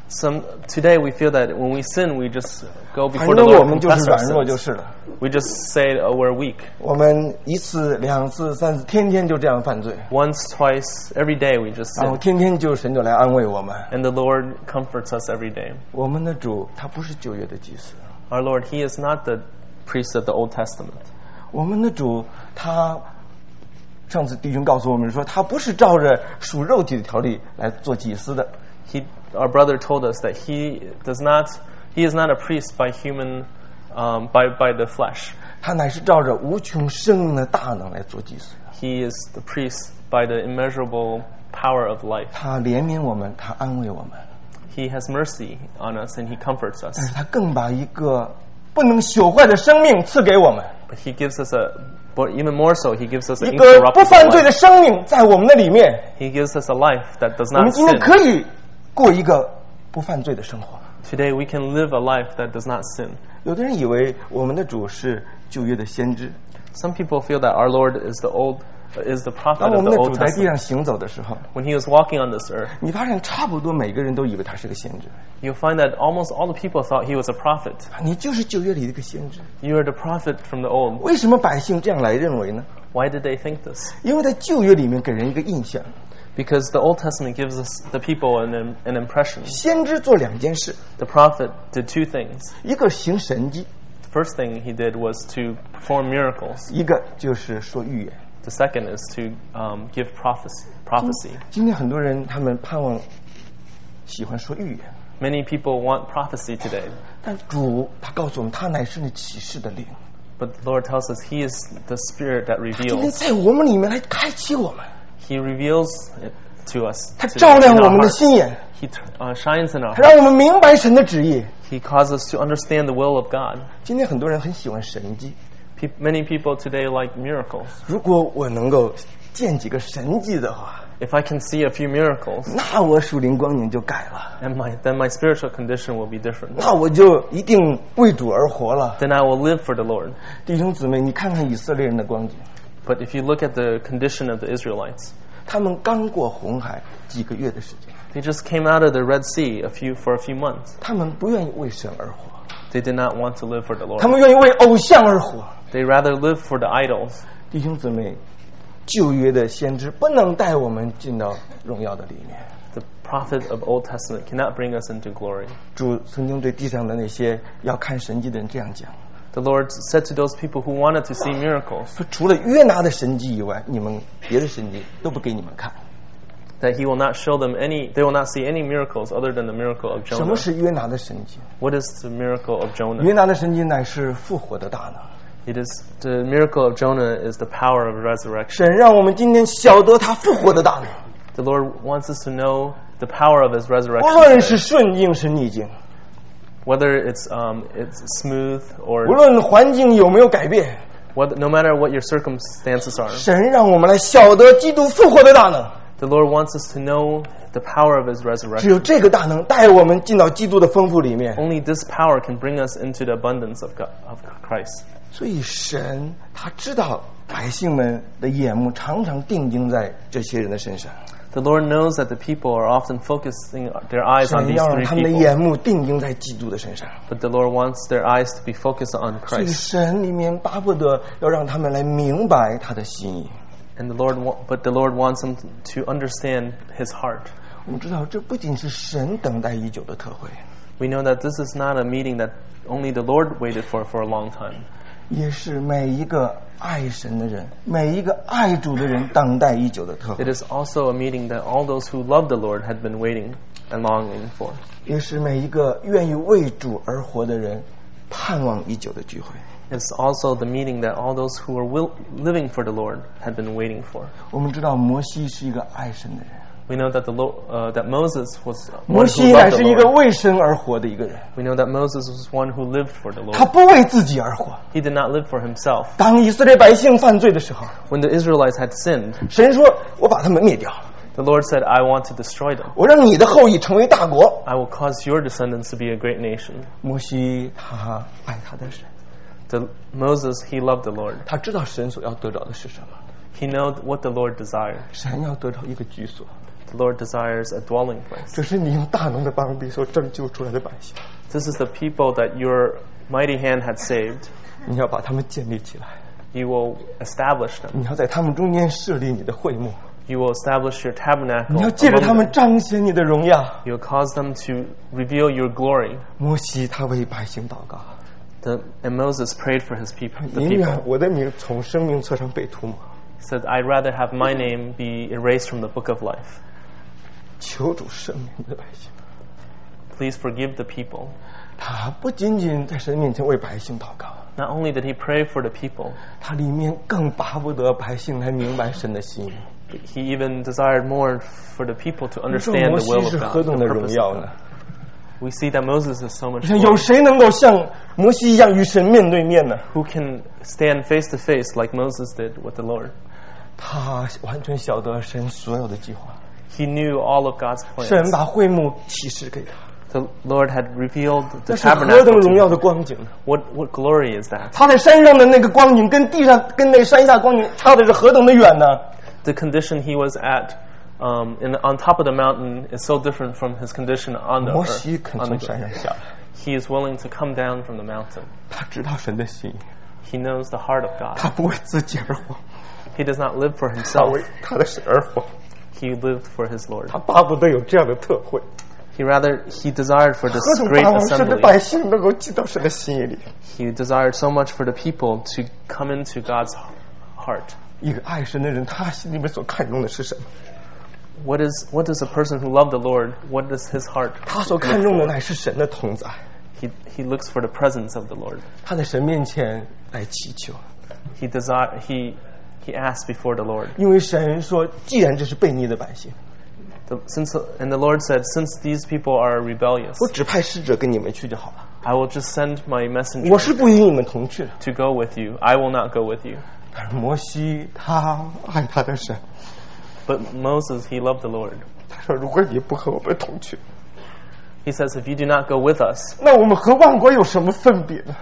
Today we feel that when we sin, we just go 反 before the 正我 Lord 们 and 就是 confess 软 our 弱就 sins. 是了。 We just say we're weak. 我们1次、2次、3次，天天就这样犯罪， Once, twice, every day we just 然后 sin. 天天就神就来安慰我们。 And the Lord comforts us every day. 我们的主他不是旧约的祭司， Our Lord, He is not the priest of the Old Testament. 我们的主他上次弟兄告诉我们说，他不是照着属肉体的条例来做祭司的， Our brother told us that he is not a priest by human, by the flesh. 他乃是照着无穷生命的大能来做祭司。 He is the priest by the immeasurable power of life. 他怜悯我们，他安慰我们， He has mercy on us and He comforts 但 us. 是他更把一个不能朽坏的生命赐给我们， But He gives us but even more so, He gives us an 一个不 incorruptible 犯罪的 life. 生命在我们的里面。 He gives us a life that does 我们 not 今天 sin. 可以过一个不犯罪的生活。 Today we can live a life that does not sin. 有的人以为我们的主是旧约的先知， Some people feel that our Lord is the prophet 当我 of 们 the 的主 Old 在地 Testament. 上行走的时候， When He was walking on this earth, 你发现差不多每个人都以为他是个先知， you'll find that almost all the people thought He was a prophet. 你就是旧约里的一个先知。 You are the prophet from the old. 为什么百姓这样来认为呢？ Why did they think this? 因为在旧约里面给人一个印象， Because the Old Testament gives us the people an impression. 先知做2件事， The prophet did 2 things. 一个行神迹， The first thing he did was to perform miracles. 一个就是说预言。 The second is to give prophecy. 今天很多人他们盼望喜欢说预言， Many people want prophecy today. 但主他告诉我们，他乃是那启示的灵， But the Lord tells us He is the Spirit that 今天 reveals. 在我们里面来开启我们， He reveals it to us. 他 today 照亮 in 我 our 们的 hearts. 心眼， He shines in our 他 hearts. 让我们明白神的旨意。 He causes us to understand the will of God. 今天很多人很喜欢神迹， Many people today like miracles. 如果我能够见几个神迹的话， If I can see a few miracles, 那我属灵光景就改了， then my spiritual condition will be different. 那我就一定为主而活了。 Then I will live for the Lord. 弟兄姊妹，你看看以色列人的光景， But if you look at the condition of the Israelites, 他们刚过红海几个月的时间， they just came out of the Red Sea for a few months. 他们不愿意为神而活， They did not want to live for the 他 Lord. 们愿意为偶像而活。 They rather live for the idols. 弟兄姊妹，旧约的先知不能带我们进到荣耀的里面。 The prophet of Old Testament cannot bring us into glory. 主曾经对地上的那些要看神迹的人这样讲， The Lord said to those people who wanted to see miracles 说除了约拿的神迹以外，你们别的神迹都不给你们看。 that He will not show them they will not see any miracles other than the miracle of 什么 Jonah. 是约拿的神迹？ What is the miracle of 约 Jonah? 拿的神迹乃是复活的大能。 It is the miracle of Jonah is the power of resurrection. 神让我们今天晓得他复活的大能， The Lord wants us to know the power of His 不 resurrection. 论是顺境是逆境， Whether it's smooth 无 or 论环境有没有改变， no matter what your circumstances are, 神让我们来晓得基督复活的大能。 the Lord wants us to know the power of His 只 resurrection. 有这个大能带我们进到基督的丰富里面。 Only this power can bring us into the abundance of Christ. 所以神他知道百姓们的眼目常常定睛在这些人的身上， The Lord knows that the people are often focusing their eyes on 神 these 要让 three 他们的 people. 眼目定睛在基督的身上。 But the Lord wants their eyes to be focused on 所以 Christ. 神里面巴不得要让他们来明白他的心意。 But the Lord wants them to understand His heart. 我们知道这不仅是神等待已久的特会， We know that this is not a meeting that only the Lord waited for a long time. 也是每一个爱神的人，每一个爱主的人等待已久的特 It 会， is also a meeting that all those who love the Lord had been waiting and longing for. 也是每一个愿意为主而活的人盼望已久的聚会。 It's also the meeting that all those who are living for the Lord had been waiting for. 我们知道摩西是一个爱神的人， We know that that Moses was 摩 one 西 who 乃 loved 是 the 一个 Lord. 为神而活的一个人， We know that Moses was one who lived for the 他 Lord. 不为自己而活。 He did not live for himself. 当以色列百姓犯罪的时候， When the Israelites had sinned, 神说：“我把他们灭掉， the Lord said, I want to destroy them. 我让你的后裔成为大国。 I will cause your descendants to be a great nation. ” 摩西他爱他的神， Moses, he loved the Lord. 他知道神所要得着的是什么。 He knew what the Lord desired. 神要得着一个居所， The Lord desires a dwelling place. 这是你用大能的帮臂所拯救出来的百姓， This is the people that your mighty hand had saved. 你要把他们建立起来， You will establish them. 你要在他们中间设立你的会幕， You will establish your tabernacle 你要借着 among 他们 them. 彰显你的荣耀。 You will cause them to reveal your glory. 摩西他为百姓祷告， And Moses prayed for his people. The 宁愿 people 我的名从生命册上被涂抹。 said, I'd rather have my name be erased from the book of life. 求主赦免你的百姓。 Please forgive the people. 他不仅仅在神面前为百姓祷告， Not only did he pray for the people, 他里面更巴不得百姓来明白神的心意。 he even desired more for the people to 你说 understand 摩 the 西 will 是 of 何 God, 等 the 的荣 purpose 耀 of 呢 God.？We see that Moses is so much 你看，有 glory. 谁能够像摩西一样与神面对面呢？ Who can stand face to face like Moses did with the Lord? 他完全晓得神所有的计划， He knew all of God's 神 plans. 把会幕启示给他， The Lord had revealed 那 the 是何等 tabernacle 荣耀 to 的 him. 光景呢？ What glory is that? 他在山上的那个光景，跟地上跟那山下光景差的是何等的远呢？ The condition he was at on top of the mountain is so different from his condition on the 摩 earth. 西肯 On 从 the 山上 ground. 下来， He is willing to come down from the mountain. 他知道神的心意， He knows the heart of God. 他不为自己而活， He does not live for 他 himself. 为他的神而活。 He lived for his Lord. 他巴不得有这样的特会， He desired for this 何等 great 盼望神的 assembly. 百姓能够进到神的心意里。 He desired so much for the people to come into God's heart. 一个爱神的人，他心里面所看重的是什么？ What does a person who loved the Lord, what does his heart 他所 look 看重的 for? 乃是神的同在。 He looks for the presence of the Lord. 他在神面前来祈求， He asks before the Lord. 因为神说，既然这是悖逆的百姓， And the Lord said, since these people are rebellious, 我只派使者跟你们去就好了。 I will just send my messenger 我是不与你们同去的。 to go with you. I will not go with you. 但是摩西他爱他的神， But Moses, he loved the Lord. 他说：“如果你不和我们同去， He says, if you do not go with us, 那我们和万国有什么分别呢？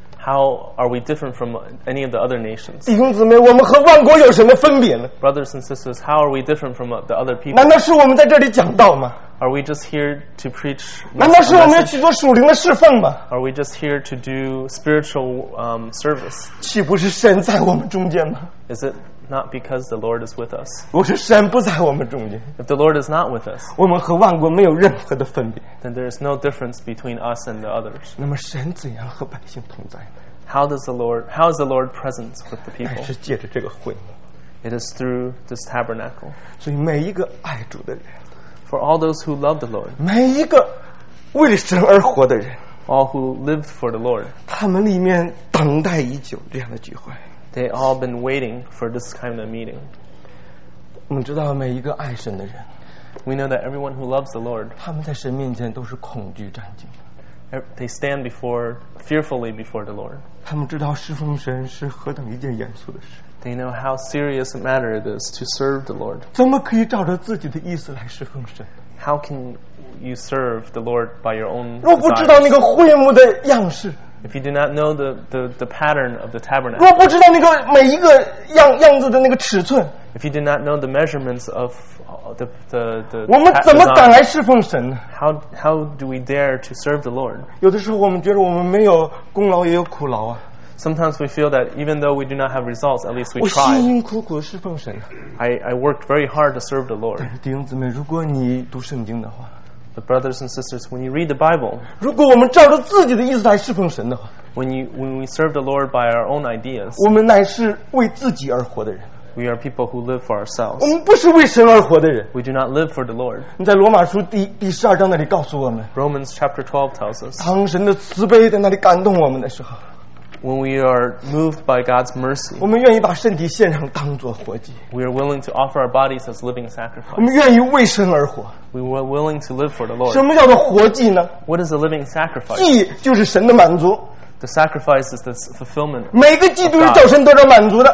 how are we different from any of the other nations? 弟兄姊妹，我们和万国有什么分别呢？ Brothers and sisters, how are we different from the other people? 难道是我们在这里讲道吗？ Are we just here to preach? 难道是我们要 message? 去做属灵的侍奉吗？ Are we just here to do spiritual service? 岂不是神在我们中间吗？ Is it not because the Lord is with us? 我是神不在我们中间， If the Lord is not with us, 我们和万国没有任何的分别。 then there is no difference between us and the others. 那么神怎样和百姓同在呢？ How is the Lord present with the 乃 people? 是借着这个会幕。 It is through this tabernacle. 所以每一个爱主的人， For all those who love the Lord, 每一个为神而活的人， all who lived for the Lord, 他们里面等待已久这样的聚会。 they all been waiting for this kind of meeting. 我们知道每一个爱神的人， We know that everyone who loves the Lord, 他们在神面前都是恐惧战兢。 they stand fearfully before the Lord. 他们知道侍奉神是何等一件严肃的事， They know how serious a matter it is to serve the Lord. 怎么可以照着自己的意思来侍奉神？ How can you serve the Lord by your own 若不知道 desires? 那个会幕的样式， If you do not know the pattern of the 若 tabernacle, 不知道那个每一个样子的那个尺寸， if you do not know the measurements of the 我们怎么敢 design, 来侍奉神呢？ how do we dare to serve the Lord? 有的时候我们觉得我们没有功劳也有苦劳啊， Sometimes we feel that even though we do not have results, at least we 我辛 tried. 辛苦苦侍奉神。 I worked very hard to serve the Lord. 但是弟兄姊妹，如果你读圣经的话， But brothers and sisters, when you read the Bible, 如果我们照着自己的意思来侍奉神的话， when we serve the Lord by our own ideas, 我们乃是为自己而活的人， we are people who live for 我 ourselves. 们不是为神而活的人。 We do not live for the Lord. 你在罗马书第12章那里告诉我们， Romans chapter 12 tells us, 当神的慈悲在那里感动我们的时候， when we are moved by God's mercy, 我们愿意把身体献上当作活祭， we are willing to offer our bodies as living 我 sacrifice. 们愿意为神而活。 We were willing to live for the Lord. 什么叫做活祭呢？ What is a living sacrifice? 祭就是神的满足， The sacrifice is the fulfillment. 每个祭都是叫神得到满足的。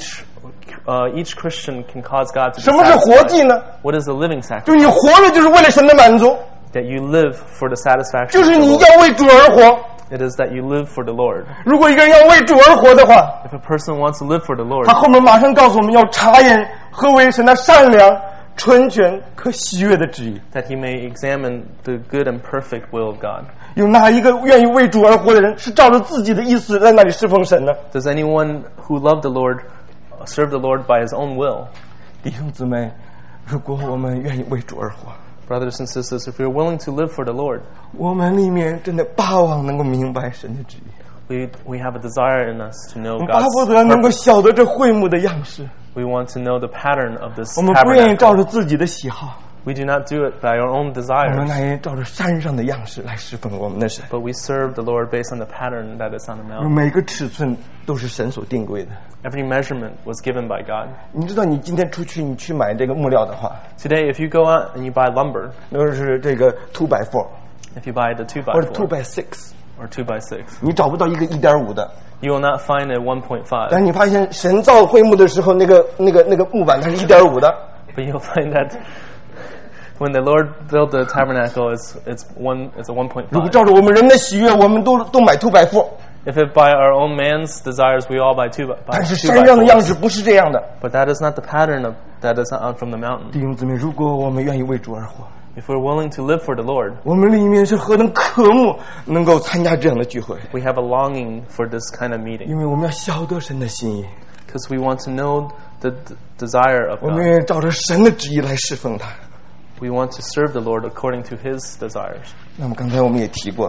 Each Christian can cause God to be 什么是活 satisfied. 祭呢？ What is a living 就 sacrifice? 是你活了就是为了神的满足， That you live for the satisfaction 就 of 是 the 你 Lord. 要为主而活。 It is that you live for the Lord. 如果一个人要为主而活的话， If a person wants to live for the Lord, 他后面马上告诉我们要查验何为神的善良、纯全、可喜悦的旨意。 that he may examine the good and perfect will of God. 有哪一个愿意为主而活的人是照着自己的意思在那里侍奉神呢？ Does anyone who loved the Lord serve the Lord by his own will? 弟兄姊妹，如果我们愿意为主而活， Brothers and sisters, if we are willing to live for the Lord, 我们里面真的巴望能够明白神的旨意， we have a desire in us to know 我们巴 God's 不得能够 purpose. 晓得这会幕的样式。 We want to know the pattern of this 我们不愿意照 tabernacle. 着自己的喜好， We do not do it by our own 我们 desires, 那也照着山上的样式来侍奉我们的神。 but we serve the Lord based on the pattern that is on the mountain. 每个尺寸都是神所定规的。 Every measurement was given by God. 你知道，你今天出去你去买这个木料的话， Today, if you go out and you buy lumber, 都是这个 2x4 if you buy the 或者 2x4 2x6， or 2x6, 你找不到一个1.5的。 you will not find a 但 1.5. 你发现神造会幕的时候，那个木板它是1.5的。 But you'll find that when the Lord built the tabernacle, it's a 如果 1.5. 照着我们人的喜悦，我们都买2x4。 If it by our own man's desires, we all buy 2x4. 但是山上的样式不是这样的。 But that is not the pattern that is out from the mountain. 弟兄姊妹，如果我们愿意为主而活， If we're willing to live for the Lord, 我们里面是何等渴慕能够参加这样的聚会， we have a longing for this kind of meeting 因为我们要晓得神的心意。 because we want to know the desire of 我们 God. 愿意照着神的旨意来侍奉他。 We want to serve the Lord according to His desires. 那么刚才我们也提过，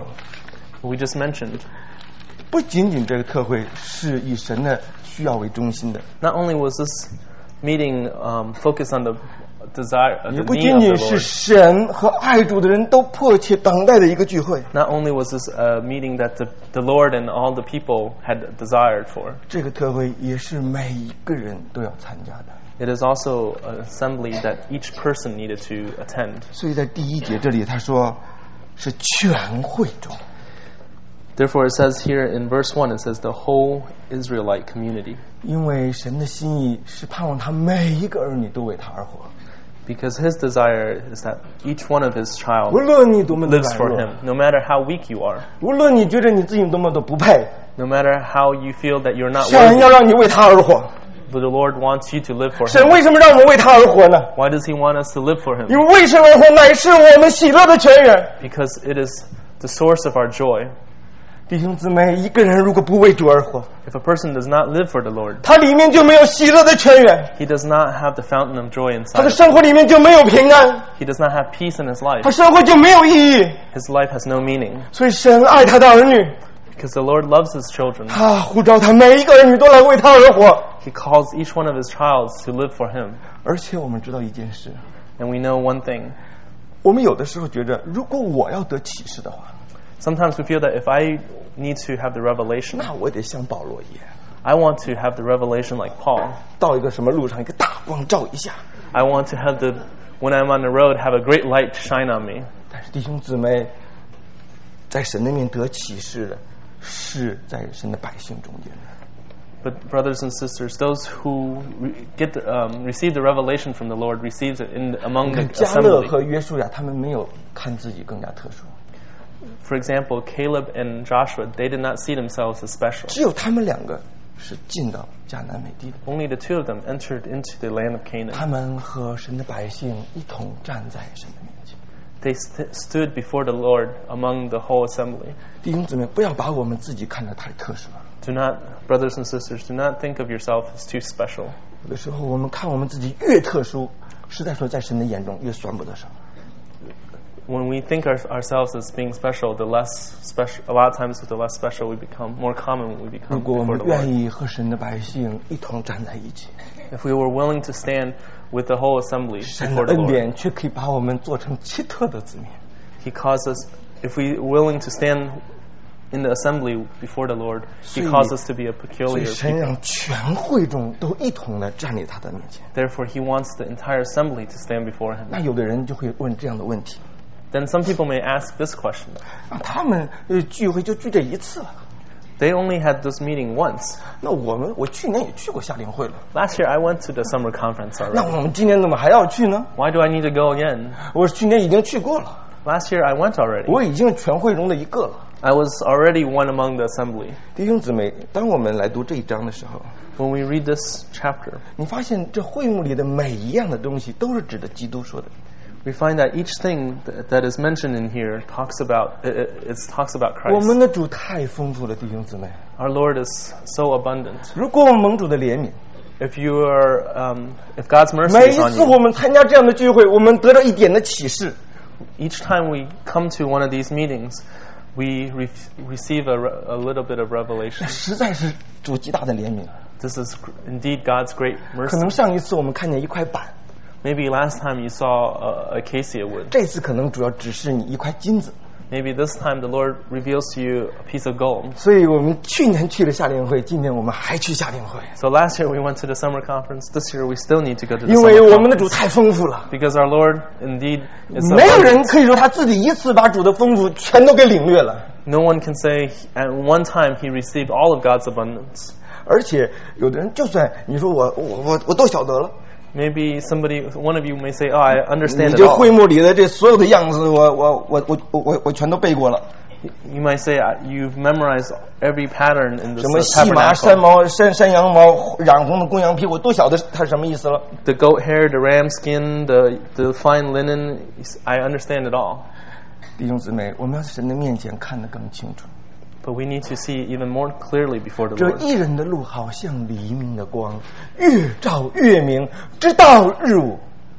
We just mentioned, 不仅仅这个特会是以神的需要为中心的， not only was this meeting focused on the desire, 也 the 不 need 仅 of 仅 the 是 Lord. 神和爱主的人都迫切等待的一个聚会。 Not only was this a meeting that the Lord and all the people had desired for, 这个特会也是每一个人都要参加的。 it is also an assembly that each person needed to attend. 所以在第一节这里他说是全会众， Therefore, it says here in verse 1, it says the whole Israelite community. 因为神的心意是盼望他每一个儿女都为他而活， Because His desire is that each one of His child 无论你多么的 lives 软 for 弱， Him, no matter how weak you are, 无论你觉得你自己多么的不配， no matter how you feel that you're not 神 worthy, 要让你为他而活。 but the Lord wants you to live for 神 Him. 为什么让我们为他而活呢？ Why does He want us to live for 因 Him? 为为神而活乃是我们喜乐的泉源。 Because it is the source of our joy. 弟兄姊妹，一个人如果不为主而活， If a person does not live for the Lord, 他里面就没有喜乐的泉源， he does not have the fountain of joy 他 inside. 的生活里面就没有平安， He does not have peace in his 他 life. 生活就没有意义。 His life has no meaning. 所以神爱他的儿女， Because the Lord loves His children. 他呼召他每一个儿女都来为他而活。 He calls each one of His child to live for Him. 而且我们知道一件事， And we know one thing. 我们有的时候觉得，如果我要得启示的话， Sometimes we feel that if I need to have the revelation, 那我得像保罗一样， I want to have the revelation like Paul. 到一个什么路上，一个大光照一下。 I want to have when I'm on the road, have a great light shine on me. 但是弟兄姊妹，在神的面得启示的，是在神的百姓中间的。 But brothers and sisters, those who receive the revelation from the Lord receives it among the 加勒 assembly. 和约书亚他们没有看自己更加特殊， For example, Caleb and Joshua, they did not see themselves as special. 只有他们两个是进到迦南美地的。 Only the two of them entered into the land of Canaan. 他们和神的百姓一同站在神的面前。 They stood before the Lord among the whole assembly. 弟兄姊妹，不要把我们自己看得太特殊了。 Do not, brothers and sisters, do not think of yourself as too special. 有的时候我们看我们自己越特殊，实在说在神的眼中越算不得什么。 When we think ourselves as being special, the less special. A lot of times, the less special we become, more common we 如 become 果我 before 们 the 愿 Lord. 意和神的百姓一同站在一起， If we were willing to stand with the whole assembly 神 before 的 the 恩 Lord, 典却可以把我们做成奇特的子民。 He calls us. If we are willing to stand in the assembly before the Lord, He calls us to be a 所以 peculiar 神 people. 让全会众都一同的站立他的面前。 Therefore, He wants the entire assembly to stand before Him. 那有的人就会问这样的问题： Then some people may ask this question. 啊，他们聚会就聚这一次了。 They only had this meeting once. 那我去年也去过夏令会了， Last year, I went to the summer conference 那 already. 我们今年怎么还要去呢？ Why do I need to go again? 我去年已经去过了， Last year, I went already. 我已经是全会中的一个了。 I was already one among the assembly. 弟兄姊妹，当我们来读这一章的时候， When we read this chapter, 你发现这会幕里的每一样的东西都是指的基督说的。 we find that each thing that is mentioned in here talks about 我 Christ. 们的主太丰富了，弟兄姊妹。 Our Lord is so abundant. 如果我们蒙主的怜悯， If God's mercy 每 is 一 on 次我 you, 们参加这样的聚会，我们得到一点的启示， each time we come to one of these meetings, we receive a little bit of 那 revelation. 实在是主极大的怜悯。 This is indeed God's great 可 mercy. 能上一次我们看见一块板， Maybe last time you saw a acacia wood. 这次可能主要指示你一块金子。 Maybe this time the Lord reveals to you a piece of gold. 所以我们去年去了夏令会，今年我们还去夏令会， So last year we went to the summer conference. This year we still need to go to the 因为 summer 我们的主 conference. 太丰富了。 Because our Lord indeed is so 没有 abundant. 人可以说他自己一次把主的丰富全都给领略了。 No one can say at one time he received all of God's abundance. 而且有的人就算你说我都晓得了， Maybe one of you may say, "Oh, I 你 understand it 这 all." 会幕里的这所有的样子，我全都背过了。 You might say you've memorized every pattern in 什么 this 细麻、山 tabernacle. 毛、山羊毛、染红的公羊皮，我都晓得它是什么意思了。 The goat hair, the ram skin, the fine linen. I understand it all. 弟兄姊妹，我们要在神的面前看得更清楚。 But we need to see even more clearly before the 这 Lord. 义人的路好像黎明的光，越照越明，直到日午。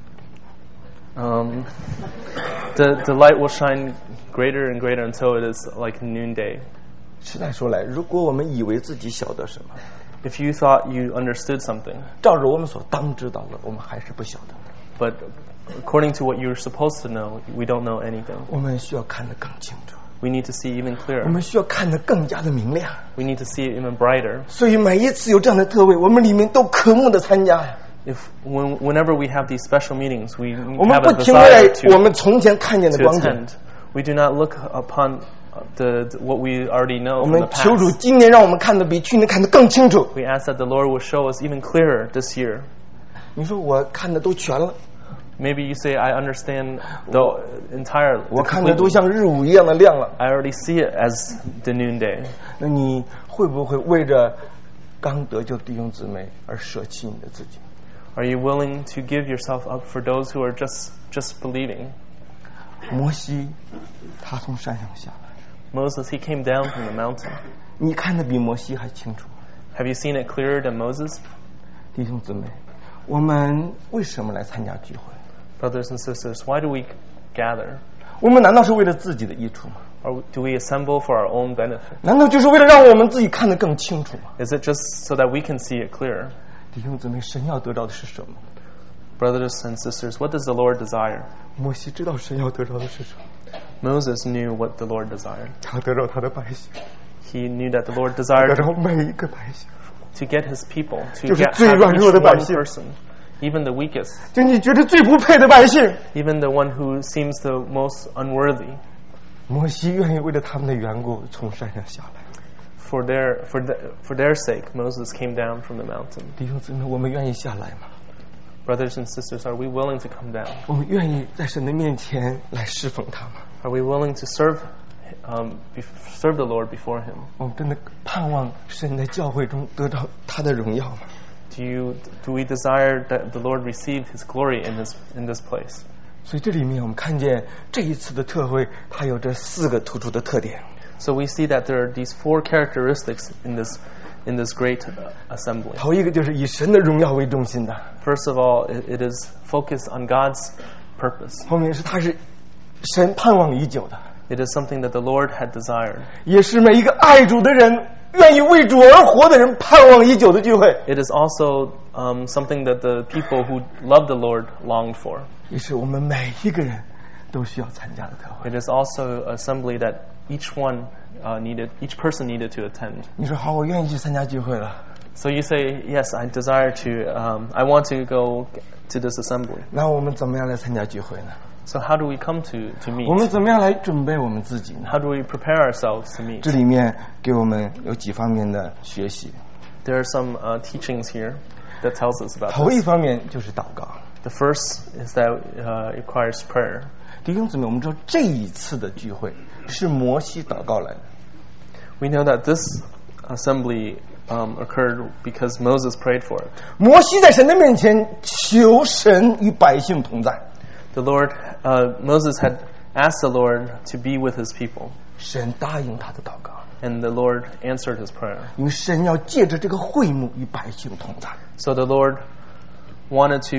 The light will shine greater and greater until it is like noonday. 实在说来，如果我们以为自己晓得什么， If you thought you understood something, 照着我们所当知道的，我们还是不晓得。 but according to what you're supposed to know, we don't know anything. 我们需要看得更清楚， We need to see even 我 clearer. 们需要看得更加的明亮。 We need to see it even brighter. 所以每一次有这样的特会，我们里面都渴慕的参加呀。 Whenever we have these special meetings, we 我们 have 不 a 停在 desire 我们从前看见的 to 光景， attend. We do not look upon what we already know 我 from 们 the 求主 past. 今年让我们看得比去年看得更清楚。 We ask that the Lord will show us even clearer this year. 你说我看的都全了， Maybe you say, I understand the entire. 我看的都 completely. 像日午一样的亮了。 I already see it as the noonday. 那你会不会为着刚得救弟兄姊妹而舍弃你的自己？ Are you willing to give yourself up for those who are just believing? 摩西他从山上下来， Moses, he came down from the mountain. 你看得比摩西还清楚。 Have you seen it clearer than Moses? 弟兄姊妹，我们为什么来参加聚会？ Brothers and sisters, why do we gather? 我们难道是为了自己的益处吗？ Or do we assemble for our own benefit? 难道就是为了让我们自己看得更清楚吗？ Is it just so that we can see it clearer? 弟兄姊妹，神要得到的是什么？ Brothers and sisters, what does the Lord desire? 摩西知道神要得到的是什么， Moses knew what the Lord desired. 他得到他的百姓， He knew that the Lord 得 desired 到每一个百姓。 to get his people, to 就是 get 最 have 软 each 弱的百 one 姓。 person, even the weakest, 就你觉得最不配的百姓， even the one who seems the most unworthy. 摩西愿意为了他们的缘故从山上下来。 For their sake, Moses came down from the mountain. 弟兄姊妹，我们愿意下来吗？ Brothers and sisters, are we willing to come down? 我们愿意在神的面前来侍奉他吗？ Are we willing to serve the Lord before Him? 我们真的盼望神在教会中得到他的荣耀吗？ Do we desire that the Lord receive His glory in this place? 所以这里面我们看见这一次的特会，它有这4个突出的特点。 So we see that there are these 4 characteristics in this great assembly. 头一个就是以神的荣耀为中心的， First of all, it is focused on God's purpose. 后面是它是神盼望已久的， It is something that the Lord had desired. 也是每一个爱主的人、愿意为主而活的人盼望已久的聚会， It is also something that the people who love the Lord longed for. 也是我们每一个人都需要参加的特会。 It is also an assembly that each person needed to attend. 你说好，我愿意去参加聚会了， So you say, yes, I desire to, I want to go to this assembly. 那我们怎么样来参加聚会呢？ So how do we come to 我 meet? 们怎么样来准备我们自己呢？ How do we prepare ourselves to meet? 这里面给我们有几方面的学习。 There are some teachings here that tells us about 头一 this. 方面就是祷告。 The first is that it requires prayer. 弟兄姊妹，我们知道这一次的聚会是摩西祷告来的。 We know that this assembly occurred because Moses prayed for it. 摩西在神的面前求神与百姓同在， The Lord, Moses had asked the Lord to be with his people, 神答应他的祷告， and the Lord answered his prayer. 因为神要借着这个会幕与百姓同在。 So the Lord wanted to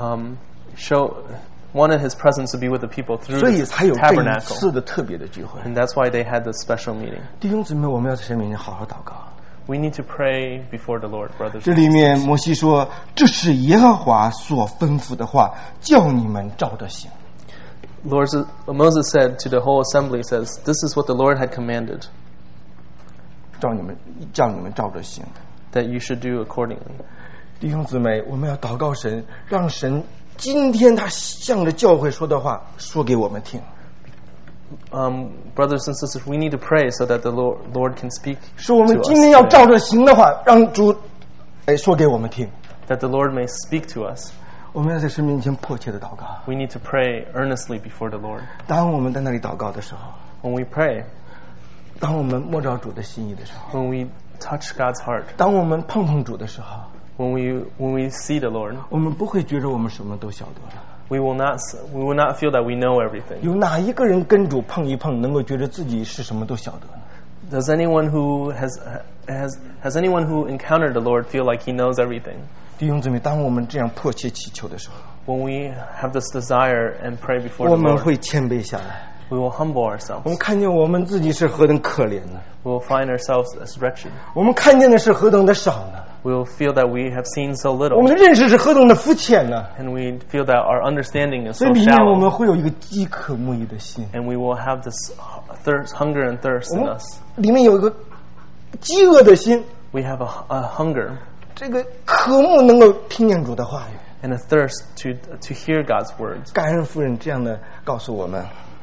wanted his presence to be with the people through 所以 the 才有这一 tabernacle. 次的特别的聚会。 And that's why they had this special meeting. 弟兄姊妹，我们要在神面前好好祷告。 We need to pray before the Lord, brothers 这 and 里 sisters. 面摩西说：“这是耶和华所吩咐的话，叫你们照着行。” Moses said to the whole assembly, says, this is what the Lord had commanded, 叫你们照着行。 that you should do accordingly. 弟兄姊妹，我们要祷告神，让神今天他向着教会说的话说给我们听。 Brothers and sisters, we need to pray so that the Lord can speak 说我 to 们 us 今天要 today, 照着行的话，让主说给我们听。 that the Lord may speak to us. 我们要在神面前迫切的祷告。 We need to pray earnestly before the Lord. 当我们在那里祷告的时候， When we pray, 当我们摸着主的心意的时候， when we touch God's heart, 当我们碰主的时候， when we see the Lord, 我们不会觉得我们什么都晓得了。 we will not feel that we know everything. 有哪一个人跟主碰一碰，能够觉得自己是什么都晓得呢？ Does anyone who has anyone who encountered the Lord feel like he knows everything? 弟兄姊妹，当我们这样迫切祈求的时候， When we have this desire and pray before 我 the 们 Lord, 会谦卑下来。 we will humble 我 ourselves. 们看见我们自己是何等可怜呢？ We will find ourselves as wretched. 我们看见的是何等的少呢？ We will feel that we have seen so 我 little, 们的认识是何等的肤浅呢？ and we feel that our understanding is 所 so 以里面我们 shallow, 会有一个饥渴慕义的心， and we will have this hunger and thirst 我 in 们 us. 里面有一个饥饿的心， We have a hunger 这个渴慕能够听见主的话语。 and a thirst to hear God's words. 感恩夫人这样的告诉我们，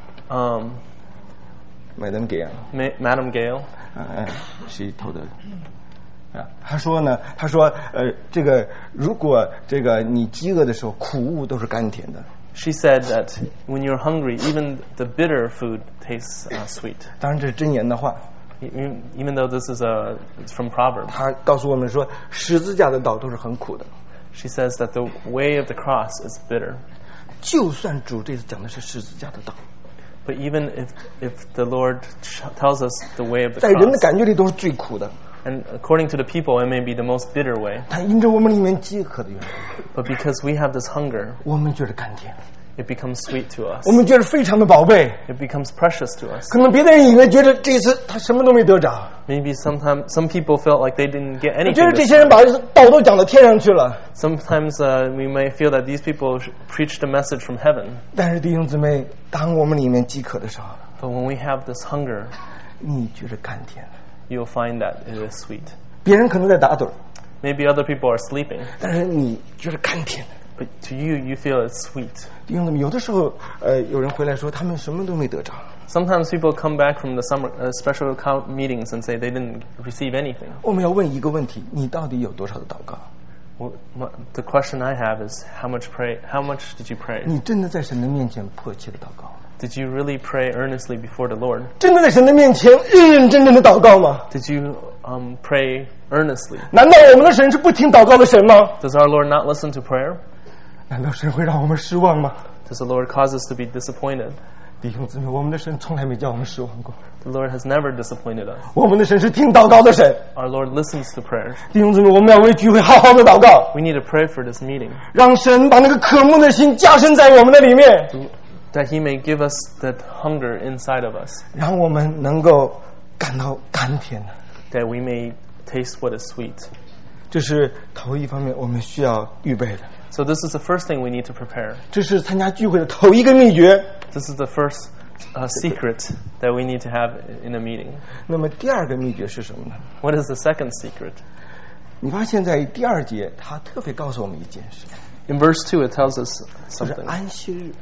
Madam Gale， Madam Gale, 是头的。他说呢，这个如果这个你饥饿的时候，苦物都是甘甜的。 she said that when you're hungry, even the bitter food tastes sweet. 当然这是箴言的话， Even though this is it's from Proverbs, 他告诉我们说，十字架的道都是很苦的。 she says that the way of the cross is bitter. 就算主这次讲的是十字架的道， But even if the Lord tells us the way of the 在人的 cross, 感觉里都是最苦的。 and according to the people, it may be the most bitter way. 但因着我们里面饥渴的缘故， But because we have this hunger, 我们觉得甘甜， it becomes sweet to us. 我们觉得非常的宝贝。 It becomes precious to us. 可能别的人以为觉得这次他什么都没得着， Maybe some people felt like they didn't get 觉 anything. 得这 This 些人把道都讲到天上去了。 Sometimes we may feel that these people preached a message from heaven. 但是弟兄姊妹，当我们里面饥渴的时候， But when we have this hunger, 你觉得甘甜， you'll find that it is sweet. 别人可能在打盹， Maybe other people are sleeping, 但是你觉得甘甜。 but to you, you feel it's sweet. 弟兄姊妹，有的时候有人回来说他们什么都没得着， Sometimes people come back from the summer special account meetings and say they didn't receive anything. 我们要问一个问题：你到底有多少的祷告？ Well, the question I have is how much did you pray? 你真的在神的面前迫切的祷告吗？ Did you really pray earnestly before the Lord? 真的在神的面前认认真真的祷告吗？ Did you pray earnestly? 难道我们的神是不听祷告的神吗？ Does our Lord not listen to prayer? 难道神会让我们失望吗？ Does the Lord cause us to be disappointed? 弟兄姊妹，我们的神从来没叫我们失望过。 The Lord has never disappointed us. 我们的神是听祷告的神。 Our Lord listens to prayers. 弟兄姊妹，我们要为聚会好好的祷告， We need to pray for this meeting, 让神把那个渴慕的心加深在我们的里面， that He may give us that hunger inside of us, 让我们能够感到甘甜。 that we may taste what is sweet. 这是头一方面我们需要预备的， So this is the first thing we need to prepare. 这是参加聚会的头一个秘诀。 This is the first secret that we need to have in a meeting. 那么第二个秘诀是什么呢？ What is the second secret? 你发现在第二节，他特别告诉我们一件事， In verse 2, it tells us 就是 something. 安息日，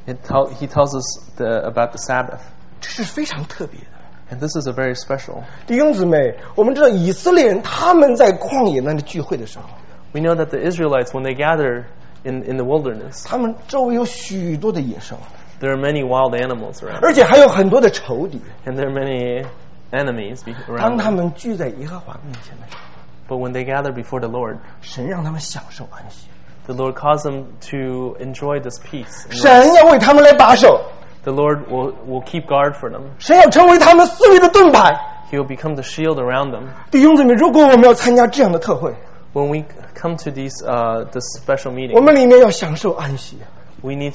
He tells us about the Sabbath. 这是非常特别的。 And this is a very special. 弟兄姊妹，我们知道以色列人他们在旷野那里聚会的时候， We know that the Israelites, when they gather in the wilderness, 他们周围有许多的野兽， there are many wild animals around, 而且还有很多的仇敌。 and there are many enemies 当 around 他 them. 们聚在耶和华面前的时候， But when they gather before the Lord, 神让他们享受安息， the Lord caused them to enjoy this peace. and 神 rest. 要为他们来把守， The Lord will keep guard for them. 神要成为他们四围的盾牌。 He will become the shield around them. 弟兄姊妹，如果我们要参加这样的特会， When we come to this special 我 meeting, 们里面要享受安息。 we need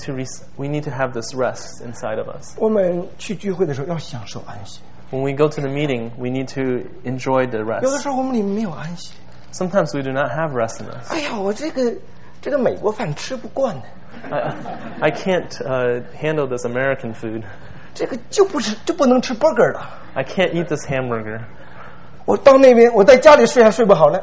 to have this rest inside of us. 我们去聚会的时候要享受安息。 When we go to the meeting, we need to enjoy the 有的 rest. 时候我们里面没有安息。 Sometimes we do not have rest in us. 哎呀，我这个美国饭吃不惯呢， I can't handle this American food. 这个就不能吃 burger 了。 I can't eat this hamburger. 我到那边，我在家里睡还睡不好呢，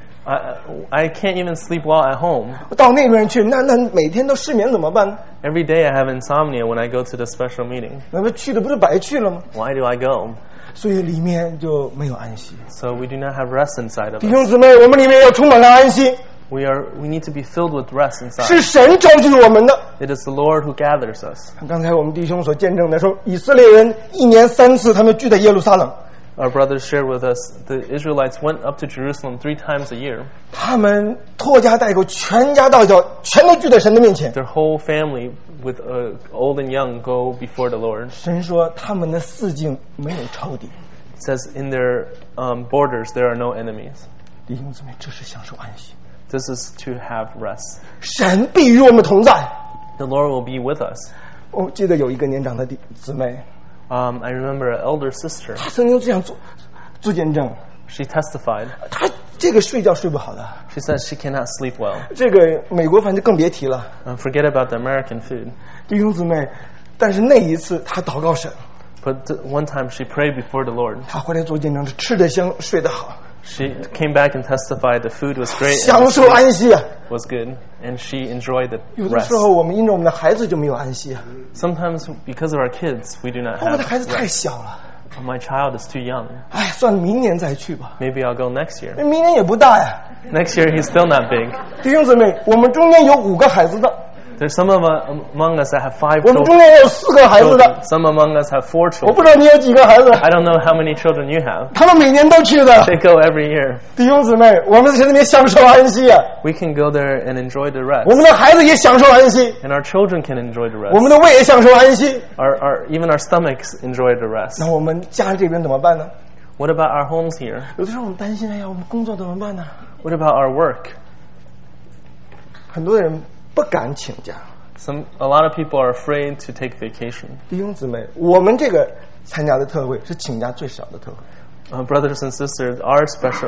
I can't even sleep well at home. 我到那边去，那每天都失眠怎么办？ Every day I have insomnia when I go to the special meeting. 那么去的不是白去了吗？ Why do I go? 所以里面就没有安息。 So we do not have rest inside of 弟 us. 兄姊妹，我们里面要充满了安息， We need to be filled with rest 是 inside. 神召集我们的。 It is the Lord who gathers us. 刚才我们弟兄所见证的说，以色列人1年3次他们聚在耶路撒冷， Our brothers shared with us the Israelites went up to Jerusalem 3 times a year. 他们拖家带口，全家到小全都聚在神的面前。 Their whole family, with old and young, go before the Lord. 神说他们的四境没有仇敌， It says in their borders there are no enemies. 弟兄姊妹，这是享受安息。 This is to have rest. 神必与我们同在。 The Lord will be with us. 我记得有一个年长的姊妹， I remember an elder sister. 她曾经这样做见证， She testified. 她这个睡觉睡不好的， She says she cannot sleep well. 这个美国饭就更别提了。 Forget about the American food. 弟兄姊妹，但是那一次她祷告神， But one time she prayed before the Lord. 她回来做见证是吃得香，睡得好， She came back and testified the food was great, 享受安息啊。 was good, and she enjoyed the 有的 rest. 时候我们因着我们的孩子就没有安息啊， Sometimes because of our kids, we do not 我的 have 孩子太 rest. 小了， My child is too young. 哎，算明年再去吧， Maybe I'll go next year. 明年也不大呀。 Next year, he's still not big. 弟兄姊妹，我们中间有5个孩子的， There's some among us that have 5 我们中间也有4个孩子的， Some among us have 4 我 children. 不知道你有几个孩子， I don't know how many children you have. 他们每年都去的。 They go every year. 弟兄姊妹，我们在那边享受安息啊， We can go there and enjoy the 我 rest. 们的孩子也享受安息， And our children can enjoy the 我 rest. 们的胃也享受安息。 Even our stomachs enjoy the rest. 那我们家这边怎么办呢？ What about our homes here? 有的时候我们担心，哎呀，我们工作怎么办呢？ What about our work? 很多人不敢请假。 A lot of people are afraid to take vacation. 弟兄姊妹，我们这个参加的特会是请假最少的特会， Brothers and sisters, our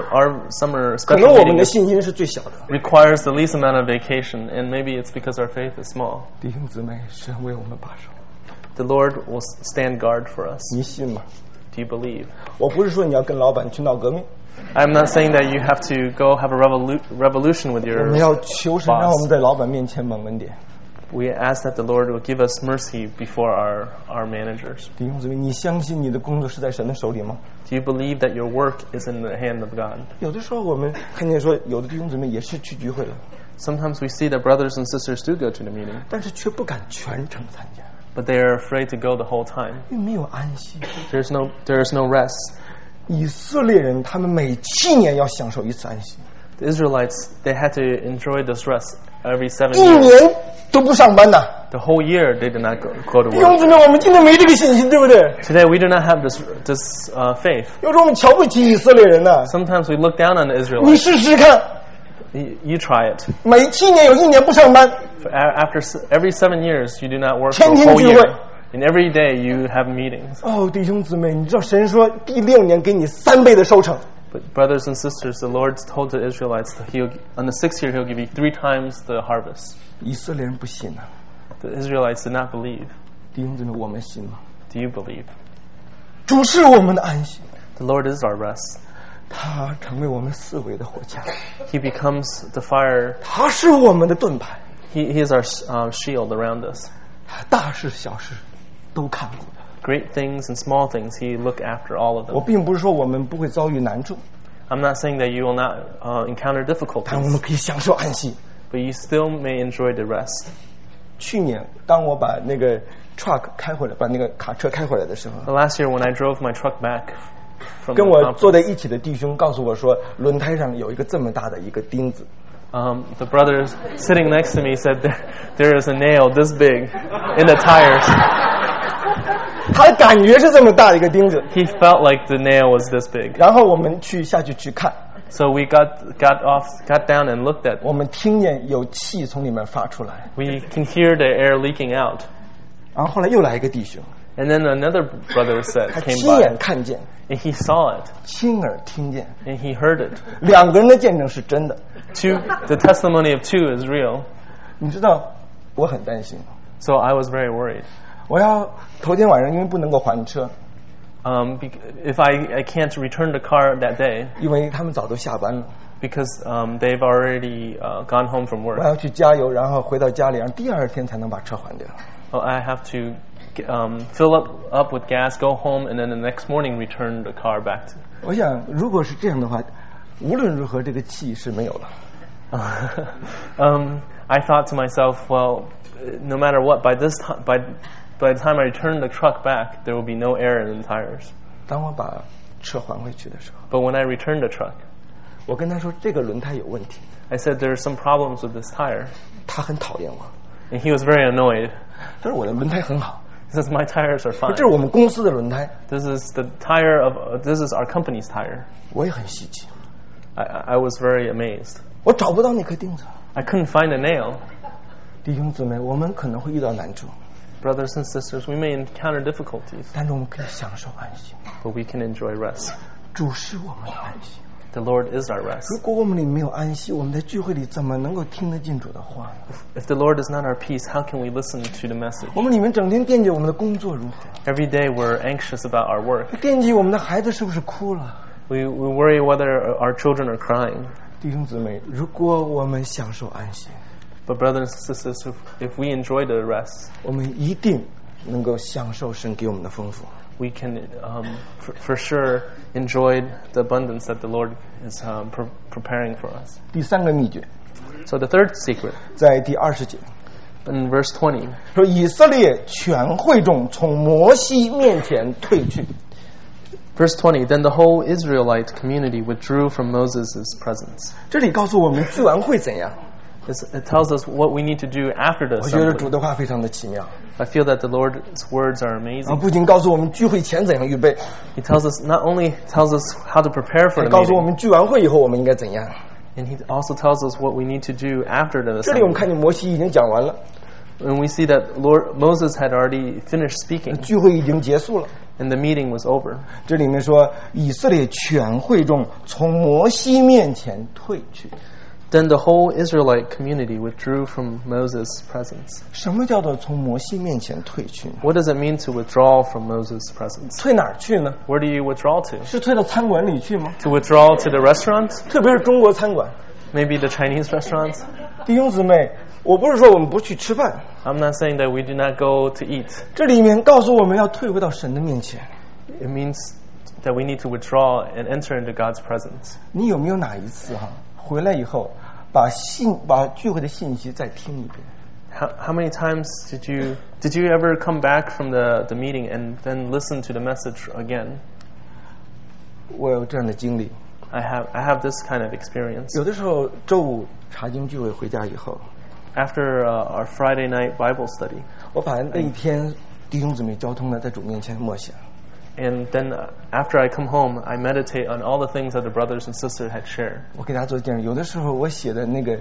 summer 可 special 能我们 meeting 的信心是最小的。 requires the least amount of vacation, and maybe it's because our faith is small. 弟兄姊妹，神为我们把守， The Lord will stand guard for us. 你信吗？ Do you believe? 我不是说你要跟老板去闹革命， I'm not saying that you have to go have a revolution with 我 your 们要求神让我 boss. 们在老板面前蒙恩典。 We ask that the Lord will give us mercy before our managers. 弟兄姊妹，你相信你的工作是在神的手里吗？ Do you believe that your work is in the hand of God? 有的时候我们看见说，有的弟兄姊妹也是去聚会了， Sometimes we see that brothers and sisters do go to the meeting, 但是却不敢全程参加， but they are afraid to go the whole time. 因为没有安息。 There's no rest. 以色列人他们每7年要享受一次安息， The Israelites, they had to enjoy this rest every 7 一 years. 年都不上班的。 The whole year they did not go to 弟兄 work. 姊妹，我们今天没这个信心，对不对？ Today we do not have this faith. 有时候我们瞧不起以色列人呢。 Sometimes we look down on the 你 Israelites. 试试看， You try it. 每7年有1年不上班， After every 7 years, you do not work for 天 a 天 whole 聚会。 year. And every day you have meetings. 哦，弟兄姊妹，你知道神说第6年给你3倍的收成。 But brothers and sisters, the Lord told the Israelites that on the 6th year He'll give you 3 times the harvest. 以色列人不信啊， The Israelites did not believe. 弟兄姊妹，我们信吗？ Do you believe? 主是我们的安息， The Lord is our rest. 他成为我们4围的火墙， He becomes the fire. 他是我们的盾牌， He is our shield around us. 大事小事都看顾的。 Great things and small things, He look after all of 我 them. 并不是说我们不会遭遇难处， I'm not saying that you will not encounter 但我 difficulties, 们可以享受安息。 but you still may enjoy the rest. 去年当我把那个 truck 开回来，把那个卡车开回来的时候， The last year when I drove my truck back from 跟 the 我坐 conference, 在一起的弟兄告诉我说，轮胎上有一个这么大的一个钉子。 the brother sitting next to me said there is a nail this big in the tires. 他的感觉是这么大的一个钉子。 He felt like the nail was this big. 然后我们下去看， So we got down and looked at. 我们听见有气从里面发出来。 We can hear the air leaking out. 然后后来又来一个弟兄， And then another brother 他 came 亲眼 by, 看见， and he saw it, 亲耳听见， and he heard it. 2个人的见证是真的。 The testimony of 2 is real. 你知道，我很担心， So I was very worried. 我要头天晚上因为不能够还车， If I can't return the car that day 因为他们早都下班了， because they've already gone home from 我 work. 要去加油，然后回到家里，然后第2天才能把车还掉。 I have to fill up with gas, go home, and then the next morning return the car back to. 我想，如果是这样的话，无论如何这个气是没有了。 I thought to myself, well, no matter what, by the time I return the truck back, there will be no air in the tires. 当我把车还回去的时候， But when I returned the truck, 我跟他说这个轮胎有问题， I said there are some problems with this tire, 他很讨厌我。 and he was very annoyed. 他说我的轮胎很好， He says, my tires are 说 fine. 这是我们公司的轮胎， This is the tire of, this is our company's tire. 我也很稀奇， I was very amazed. 我找不到那颗钉子。 I couldn't find a nail. 弟兄姊妹，我们可能会遇到难处， Brothers and sisters, we may encounter difficulties, 但是我们可以享受安息。 but we can enjoy rest. 主是我们的安息。 The Lord is our rest. 如果我们里没有安息，我们在聚会里怎么能够听得进主的话呢？ If the Lord is not our peace, how can we listen to the message? 我们里面整天惦记我们的工作如何， Every day we're anxious about our work. 惦记我们的孩子是不是哭了。 We worry whether our children are crying. 弟兄姊妹，如果我们享受安息， But brothers and sisters, if we enjoy the rest, 我们一定能够享受神给我们的丰富。 we can for sure enjoy the abundance that the Lord is preparing for us. 第三个秘诀 So the third secret, 在第20节 in verse 20, 说，以色列全会众从摩西面前退去。 verse 20, then the whole Israelite community withdrew from Moses' presence. 这里告诉我们聚完会怎样？ It tells us what we need to do after the 我觉得主 assembly. 的话非常的奇妙 I feel that the Lord's words are amazing. 不仅告诉我们聚会前怎样预备， He tells us not only tells us how to prepare for 还 the 告诉我 meeting, 们聚完会以后我们应该怎样。 and he also tells us what we need to do after the 这里我们 assembly. 看见摩西已经讲完了， And we see that Moses had already finished speaking, 聚会已经结束了。 and the meeting was over. 这里面说，以色列全会众从摩西面前退去。 Then the whole Israelite community withdrew from Moses' presence. 什么叫做从摩西面前退去呢？ What does it mean to withdraw from Moses' presence? 退哪儿去呢？ Where do you withdraw to? 是退到餐馆里去吗？ To withdraw to the restaurants? 特别是中国餐馆。 Maybe the Chinese restaurants? 弟兄姊妹，我不是说我们不去吃饭， I'm not saying that we do not go to eat. 这里面告诉我们要退回到神的面前。 It means that we need to withdraw and enter into God's presence. 你有没有哪一次回来以后，把聚会的信息再听一遍？ How many times did you ever come back from the meeting and then listen to the message again? 我有这样的经历。 I have this kind of experience. 有的时候周五查经聚会回家以后， After our Friday night Bible study, 我把那一天弟兄姊妹交通的在主面前默想。 and then after I come home, I meditate on all the things that the brothers and sisters had shared. 我给大家做见证，有的时候我写的那个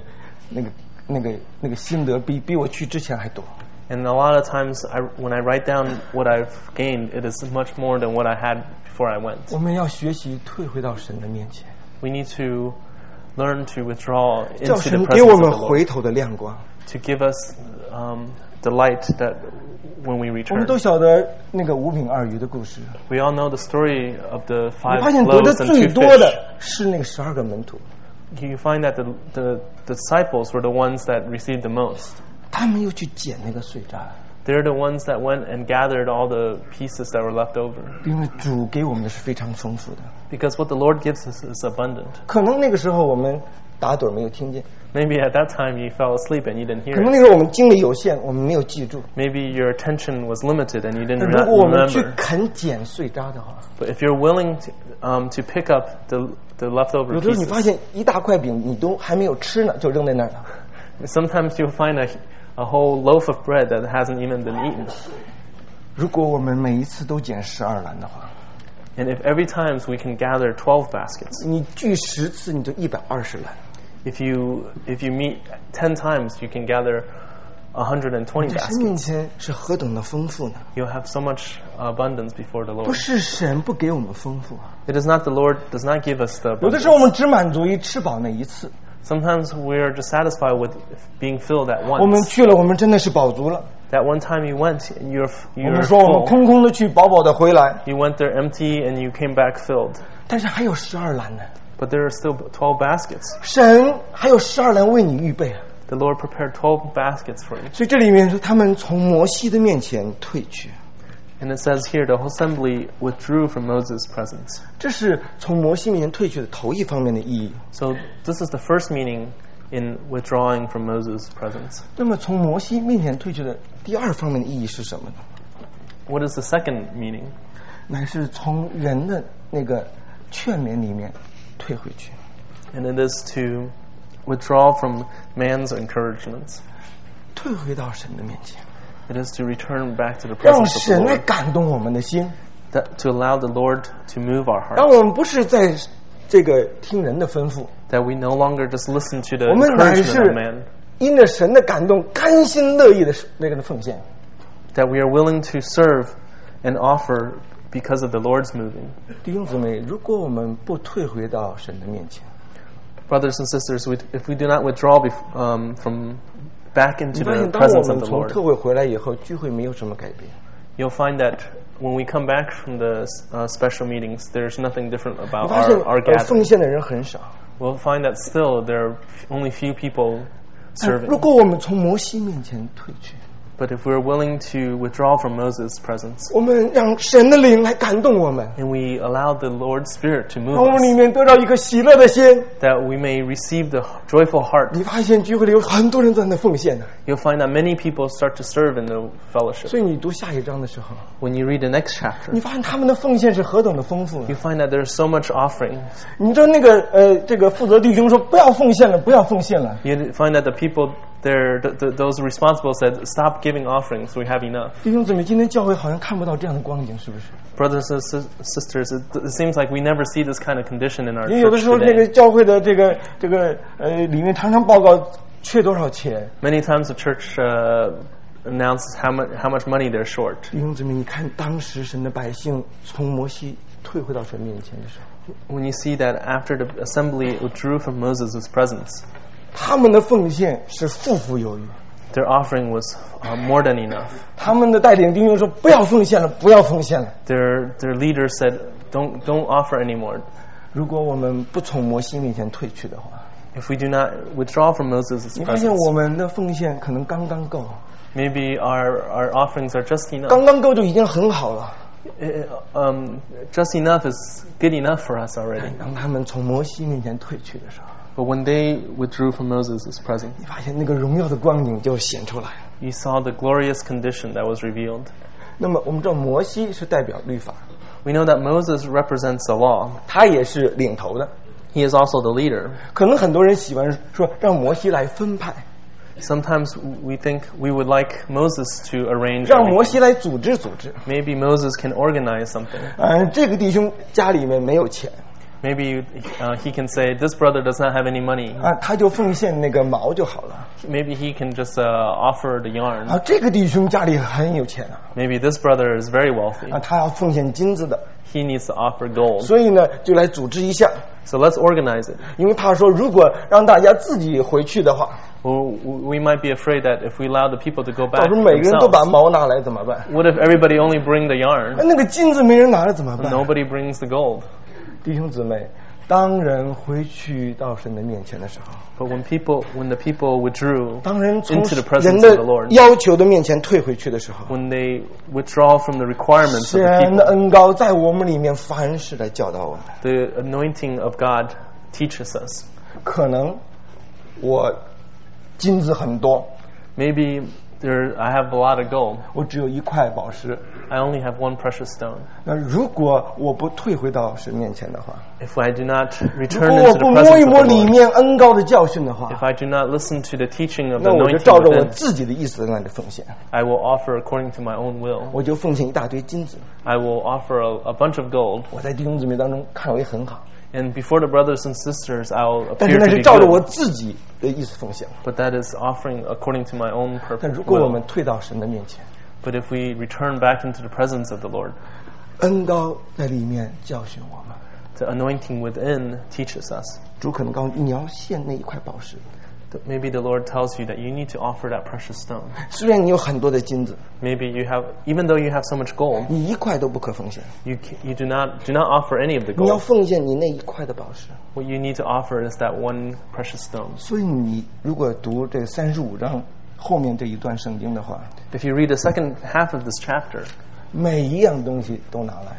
心得比我去之前还多。 And a lot of times, when I write down what I've gained, it is much more than what I had before I went. 我们要学习退回到神的面前， We need to learn to withdraw 叫 into 神 the 给我 presence 们 of the 回 Lord, 头的亮光。 to give us the light that when we 我们 return. 都晓得那个5饼2鱼的故事， We all know the story of the 你 5 发现得的 loaves and 最 2 多 fish. 的是那个12个门徒， You find that the disciples were the ones that received the most. 他们又去捡那个碎渣， They're the ones that went and gathered all the pieces that were left over. 因为主给我们的是非常丰富的。 Because what the Lord gives us is abundant. 可能那个时候我们打盹没有听见， Maybe at that time you fell asleep and you didn't 可 hear 能 it. 那时候我们精力有限，我们没有记住。 Maybe your attention was limited and you 但 didn't 如果我们去 remember. 肯捡碎渣的话， But if you're willing to pick up the leftover 有的时候你发 pieces, 现一大块饼你都还没有吃呢，就扔在那儿了。 sometimes you'll find a whole loaf of bread that hasn't even been eaten. 如果我们每一次都捡12篮的话， And if every time we can gather 12 baskets, 你聚10次你就120篮。 if you meet 10 times, you can gather 120 在神面 baskets. 前是何等的丰富呢？ You'll have so much abundance before the 不 Lord. 是神不给我们丰富， It is not the Lord does not give us the 有的时候我 abundance. 们只满足于吃饱那一次。 Sometimes we are just satisfied with being filled at 我们 once. 去了，我们真的是饱足了。 That one time you went, 我 you're 们说我们 full. 空空的去，饱饱的回来， You went there empty and you came back filled. 但是还有12篮呢。 But there are still 12 baskets. 神还有12篮为你预备啊。 The Lord prepared 12 baskets for you. 所以这里面说，他们从摩西的面前退去， And it says here the whole assembly withdrew from Moses' presence. 这是从摩西面前退去的头一方面的意义。 So this is the first meaning in withdrawing from Moses' presence. 那么从摩西面前退去的第二方面的意义是什么呢？ What is the second meaning? 乃是从人的那个劝勉里面退回去。 And it is to withdraw from man's encouragements. 退回到神的面前。 It is to return back to the 让 presence of the 神来 Lord, 感动我们的心， that to allow the Lord to move our 让 hearts, 我们不是在这个听人的吩咐， that we no longer just listen to the 我们乃 encouragement of 是 man, 因着神的感动，甘心乐意的那个的奉献。 that we are willing to serve and offer because of the Lord's moving. 弟兄姊妹，如果我们不退回到神的面前， Brothers and sisters, if we do not withdraw from back 你 into 发 the 现当我 presence 们 of the 从 Lord, 特会回来以后，聚会没有什么改变。 you'll find that when we come back from the special meetings, there's nothing different 你 about 发现 our 奉 gathering. 献的人很少。 We'll find that still there are only few people 如 serving. 果我们从摩西面前退去， But if we're willing to withdraw from Moses' presence, 我们让神的灵来感动我们， and we allow the Lord's Spirit to 让 move 我们里 us, 面得到一个喜乐的心。 that we may receive the joyful heart, 你发现聚会里有很多人在那奉献的， you'll find that many people start to serve in the fellowship. 所以你读下一章的时候， When you read the next chapter, 你发现他们的奉献是何等的丰富。 you find that there's so much offering. 你知道那个这个负责弟兄说不要奉献了，不要奉献了。 You find that the people there, those responsible said, stop giving offerings, we have enough. 弟兄姊妹，今天教会好像看不到这样的光景，是不是？ Brothers and sisters, it seems like we never see this kind of condition in our 因为有的 church 时候这个 today. 教会的这个里面常常报告缺多少钱。 Many times the church announces how much money they're short. 弟兄姊妹，你看当时神的百姓从摩西退回到神面前的时候， When you see that after the assembly withdrew from Moses' presence, 他们的奉献是富富有余。 their offering was more than enough. 他们的带领弟兄说不要奉献了，不要奉献了。 Their leader said, don't offer anymore. 如果我们不从摩西面前退去的话， If we do not withdraw from Moses' 你发现 presence, 我们的奉献可能刚刚够， maybe our offerings are just enough. 刚刚够就已经很好了。 Just enough is good enough for us already. 当他们从摩西面前退去的时候， But when they withdrew from Moses' presence, 你发现那个荣耀的光景就显出来了。 you saw the glorious condition that was revealed. 那么我们知道摩西是代表律法， We know that Moses represents the law. 他也是领头的。 He is also the leader. 可能很多人喜欢说让摩西来分派， Sometimes we think we would like Moses to arrange 让摩 everything. 西来组织组织。 Maybe Moses can organize something. 这个弟兄家里面没有钱 Maybe he can say, this brother does not have any money. 他就奉献那个毛就好了。 Maybe he can just offer the yarn. 这个弟兄家里很有钱 Maybe this brother is very wealthy. 他要奉献金子的， He needs to offer gold. 所以呢就来组织一下， So let's organize it. 因为怕说如果让大家自己回去的话， We might be afraid that if we allow the people to go 到 back 时候每个人都把 themselves, 毛拿来怎么办？ what if everybody only bring the yarn? 那个金子没人拿了怎么办？ Nobody brings the gold. 弟兄姊妹，当人回去到神的面前的时候， But when the people withdrew 当人从 into the 人 presence 的 of the Lord, 要求的面前退回去的时候， when they withdraw from the requirements of the 神的 people, 恩膏在我们里面凡事来教导我们。 the anointing of God teaches us. 可能我金子很多， Maybe I have a lot of gold. 我只有一块宝石。 I only have one precious stone. 那如果我不退回到神面前的话， If I do not 如 return 果我 into 不 the 摸 presence 一 of 摸 the 里 Lord, 面恩膏的教训的话， if I do not listen to the teaching of the 那我就 anointing 照着我 within, 自己的意思在那里奉献， I will offer according to my own will. 我就奉献一大堆金子。 I will offer a bunch of gold. 我在弟兄姊妹当中看为很好， And before the brothers and sisters, I will 但是 appear 那 to 是 be 照着我 good. 自己的意思奉献。 But that is offering according to my own 但 purpose. 如果我们 will. 退到神的面前， But if we return back into the presence of the Lord, 恩膏在里面教训我们。 the anointing within teaches us. 主可能告诉你，你要献那一块宝石， Maybe the Lord tells you that you need to offer that precious stone. 虽然你有很多的金子， Maybe even though you have so much gold, 你一块都不可奉献， you do not offer any of the 你要 gold. 奉献你那一块的宝石。 What you need to offer is that one precious stone. 所以你如果读这35章后面这一段圣经的话， If you read the second half of this chapter, 每一样东西都拿来。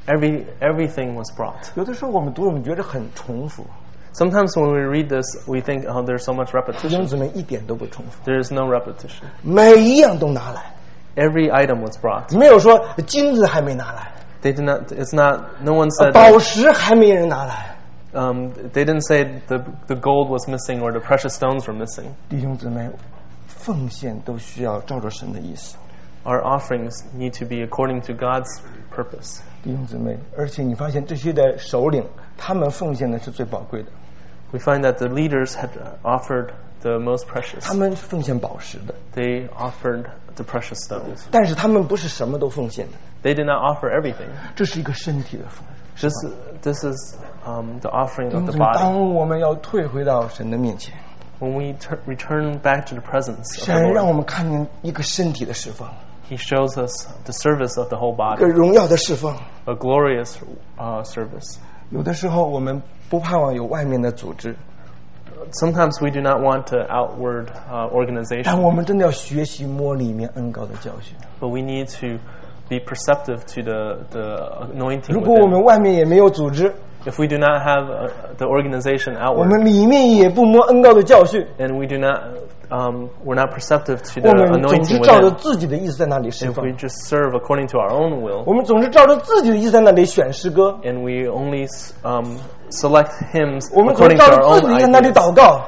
everything was brought. 有的时候我们读，我们觉得很重复， Sometimes when we read this, we think, oh, there's so much 弟兄 repetition. 姊妹一点都不重复， There is no repetition. 每一样都拿来， Every item was brought. 没有说金子还没拿来， They did not. It's not. No one said. 宝石还没人拿来。 They didn't say the gold was missing or the precious stones were missing. 弟兄姊妹，奉献都需要照着神的意思。 our offerings need to be according to God's purpose. 弟兄姊妹，而且你发现这些的首领，他们奉献的是最宝贵的， We find that the leaders had offered the most precious. 他们奉献宝石的， They offered the precious stones. 但是他们不是什么都奉献的， They did not offer everything. 这是一个身体的奉献。 This is the offering 弟 of 兄 the 姊妹， body. 当我们要退回到神的面前， When we return back to the presence of 神 the 让我 Lord, 们看见一个身体的释放， He shows us the service of the whole 一个 body, 荣耀的释放。 a glorious service. 有的时候我们不盼望有外面的组织， Sometimes we do not want to outward 但 organization, 我们真的要学习摸里面恩高的教训。 but we need to be perceptive to the anointing 如果我 within. 们外面也没有组织， If we do not have the organization 我 outward, 们里面也不摸恩高的教训， and we do not, we're not perceptive to 我 the 们总是 anointing 照着 within. 自己的意思在那里释 If 放， we just serve according to our own will, 我们总是照着自己的意思在那里选诗歌， and we only select hymns 我们总是 according 照 to 着 our 自 own 己的意思在那里 ideas. 祷告。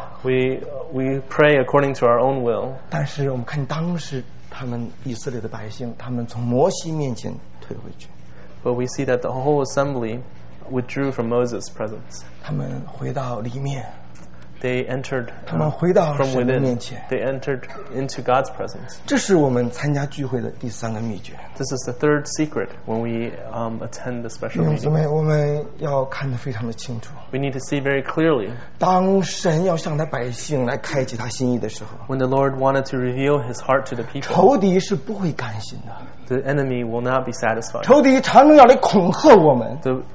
We pray according to our own will. 但是我们看当时他们以色列的百姓，他们从摩西面前退回去， But we see that the whole assembly withdrew from Moses' presence. 他们回到里面， They entered 他们回到 from 神的面 within. 前。 They entered into God's presence. 这是我们参加聚会的第三个秘诀。 This is the third secret when we attend the 弟 special 兄姊 meeting. 妹，我们要看得非常的清楚。 We need to see very clearly 当神要向他百姓来开启他心意的时候， when the Lord wanted to reveal His heart to the people. 仇敌是不会甘心的， The enemy will not be satisfied. 仇敌常常要来恐吓我们，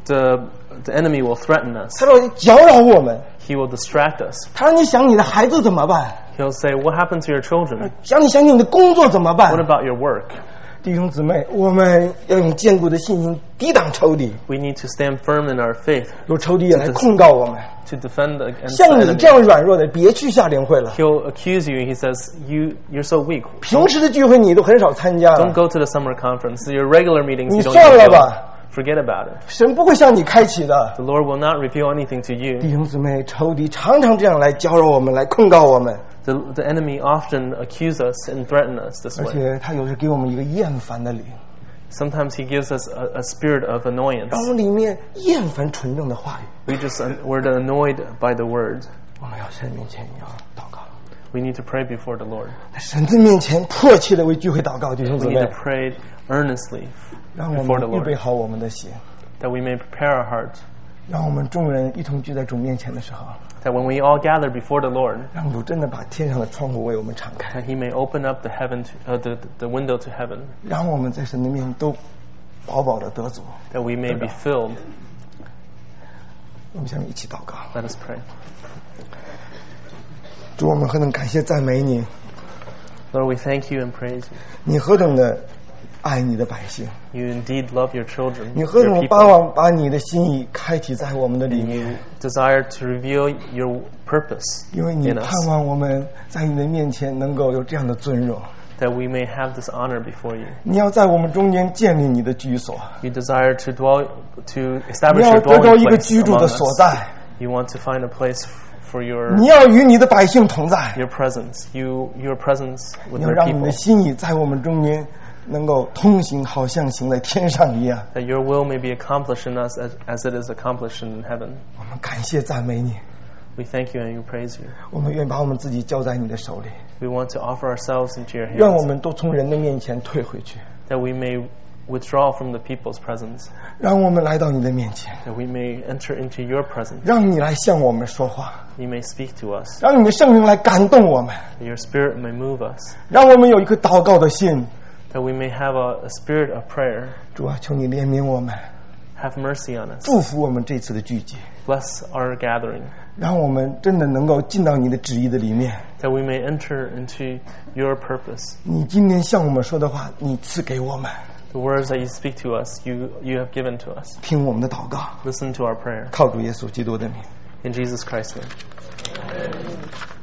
The enemy will threaten us. 他要搅扰我们， He will distract us. 他让你想你的孩子怎么办， He'll say, "What happened to your children? 想你的工作怎么 What 办。 about your work?" 弟兄姊妹，我们要用坚固的信心抵挡仇敌， We need to stand firm in our faith 有仇敌也来控告我们。 to defend against 像 the 你 enemy. 这样软弱的，别去夏令会了。 He'll accuse you. He says, "You're so weak. 平时的聚会你都很少参加 Don't 了， go to the summer conference. Your regular meetings 你 you don't 算 even 了 go. 吧， Forget about it. 神不会向你开启的。 The Lord will not reveal anything to 弟 you." 兄姊妹，仇敌常常这样来搅扰我们，来控告我们， The enemy often accuse us and threaten us this 而 way. 且他有时给我们一个厌烦的灵， Sometimes he gives us a spirit of annoyance. 让我们里面厌烦纯正的话语。 We're annoyed by the word. 我们要神面前要祷告， We need to pray before the Lord. 在神的面前迫切的为聚会祷告，弟兄姊 We 妹 need to，pray earnestly 让我 before the 们预备 Lord, 好我们的心， that we may prepare our heart, 让我们众人一同聚在主面前的时候， that when we all gather before the Lord, 让主真的把天上的窗户为我们敞开， that He may open up the window to heaven, 让我们在神的面前都饱饱的得足。 that we may be filled. 我们下面一起祷告。 Let us pray. 主，我们何等感谢赞美你， Lord, we thank you and praise you. 你何等的爱你的百姓， You indeed love your children, 你何 your 等的 people, 把你的心意开启在我们的里 and 面， you desire to reveal your purpose 因为你 in 盼 us, 望我们在你的面前能够有这样的尊荣。 that we may have this honor before you. 你要在我们中间建立你的居所， You desire to 你 establish 要 your 得着 dwelling 一个 place 居住 among 的 us. 所在， You want to find a place for 你要与你的百姓同在， your presence, your presence 你 with 要 your 让你的 people, 心意在我们中间能够通行，好像行在天上一样。 that your will may be accomplished in us as it is accomplished in heaven. 我们感谢赞美你， We thank you and we praise you. 我们愿把我们自己交在你的手里， We want to offer ourselves into your 愿我 hands, 们都从人的面前退回去， that we may withdraw from the people's presence, 让我们来到你的面前， that we may enter into your presence. 让你来向我们说话， You may speak to us, 让你的圣灵来感动我们， that your spirit may move us, 让我们有一颗祷告的心。 that we may have a spirit of prayer. 主啊，求你怜悯我们， Have mercy on us. 祝福我们这次的聚集， Bless our gathering, 让我们真的能够进到你的旨意的里面。 that we may enter into your purpose. 你今天向我们说的话，你赐给我们， The words that you speak to us, you have given to us. 听我们的祷告， Listen to our prayer. 靠主耶稣基督的名。 In Jesus Christ's name.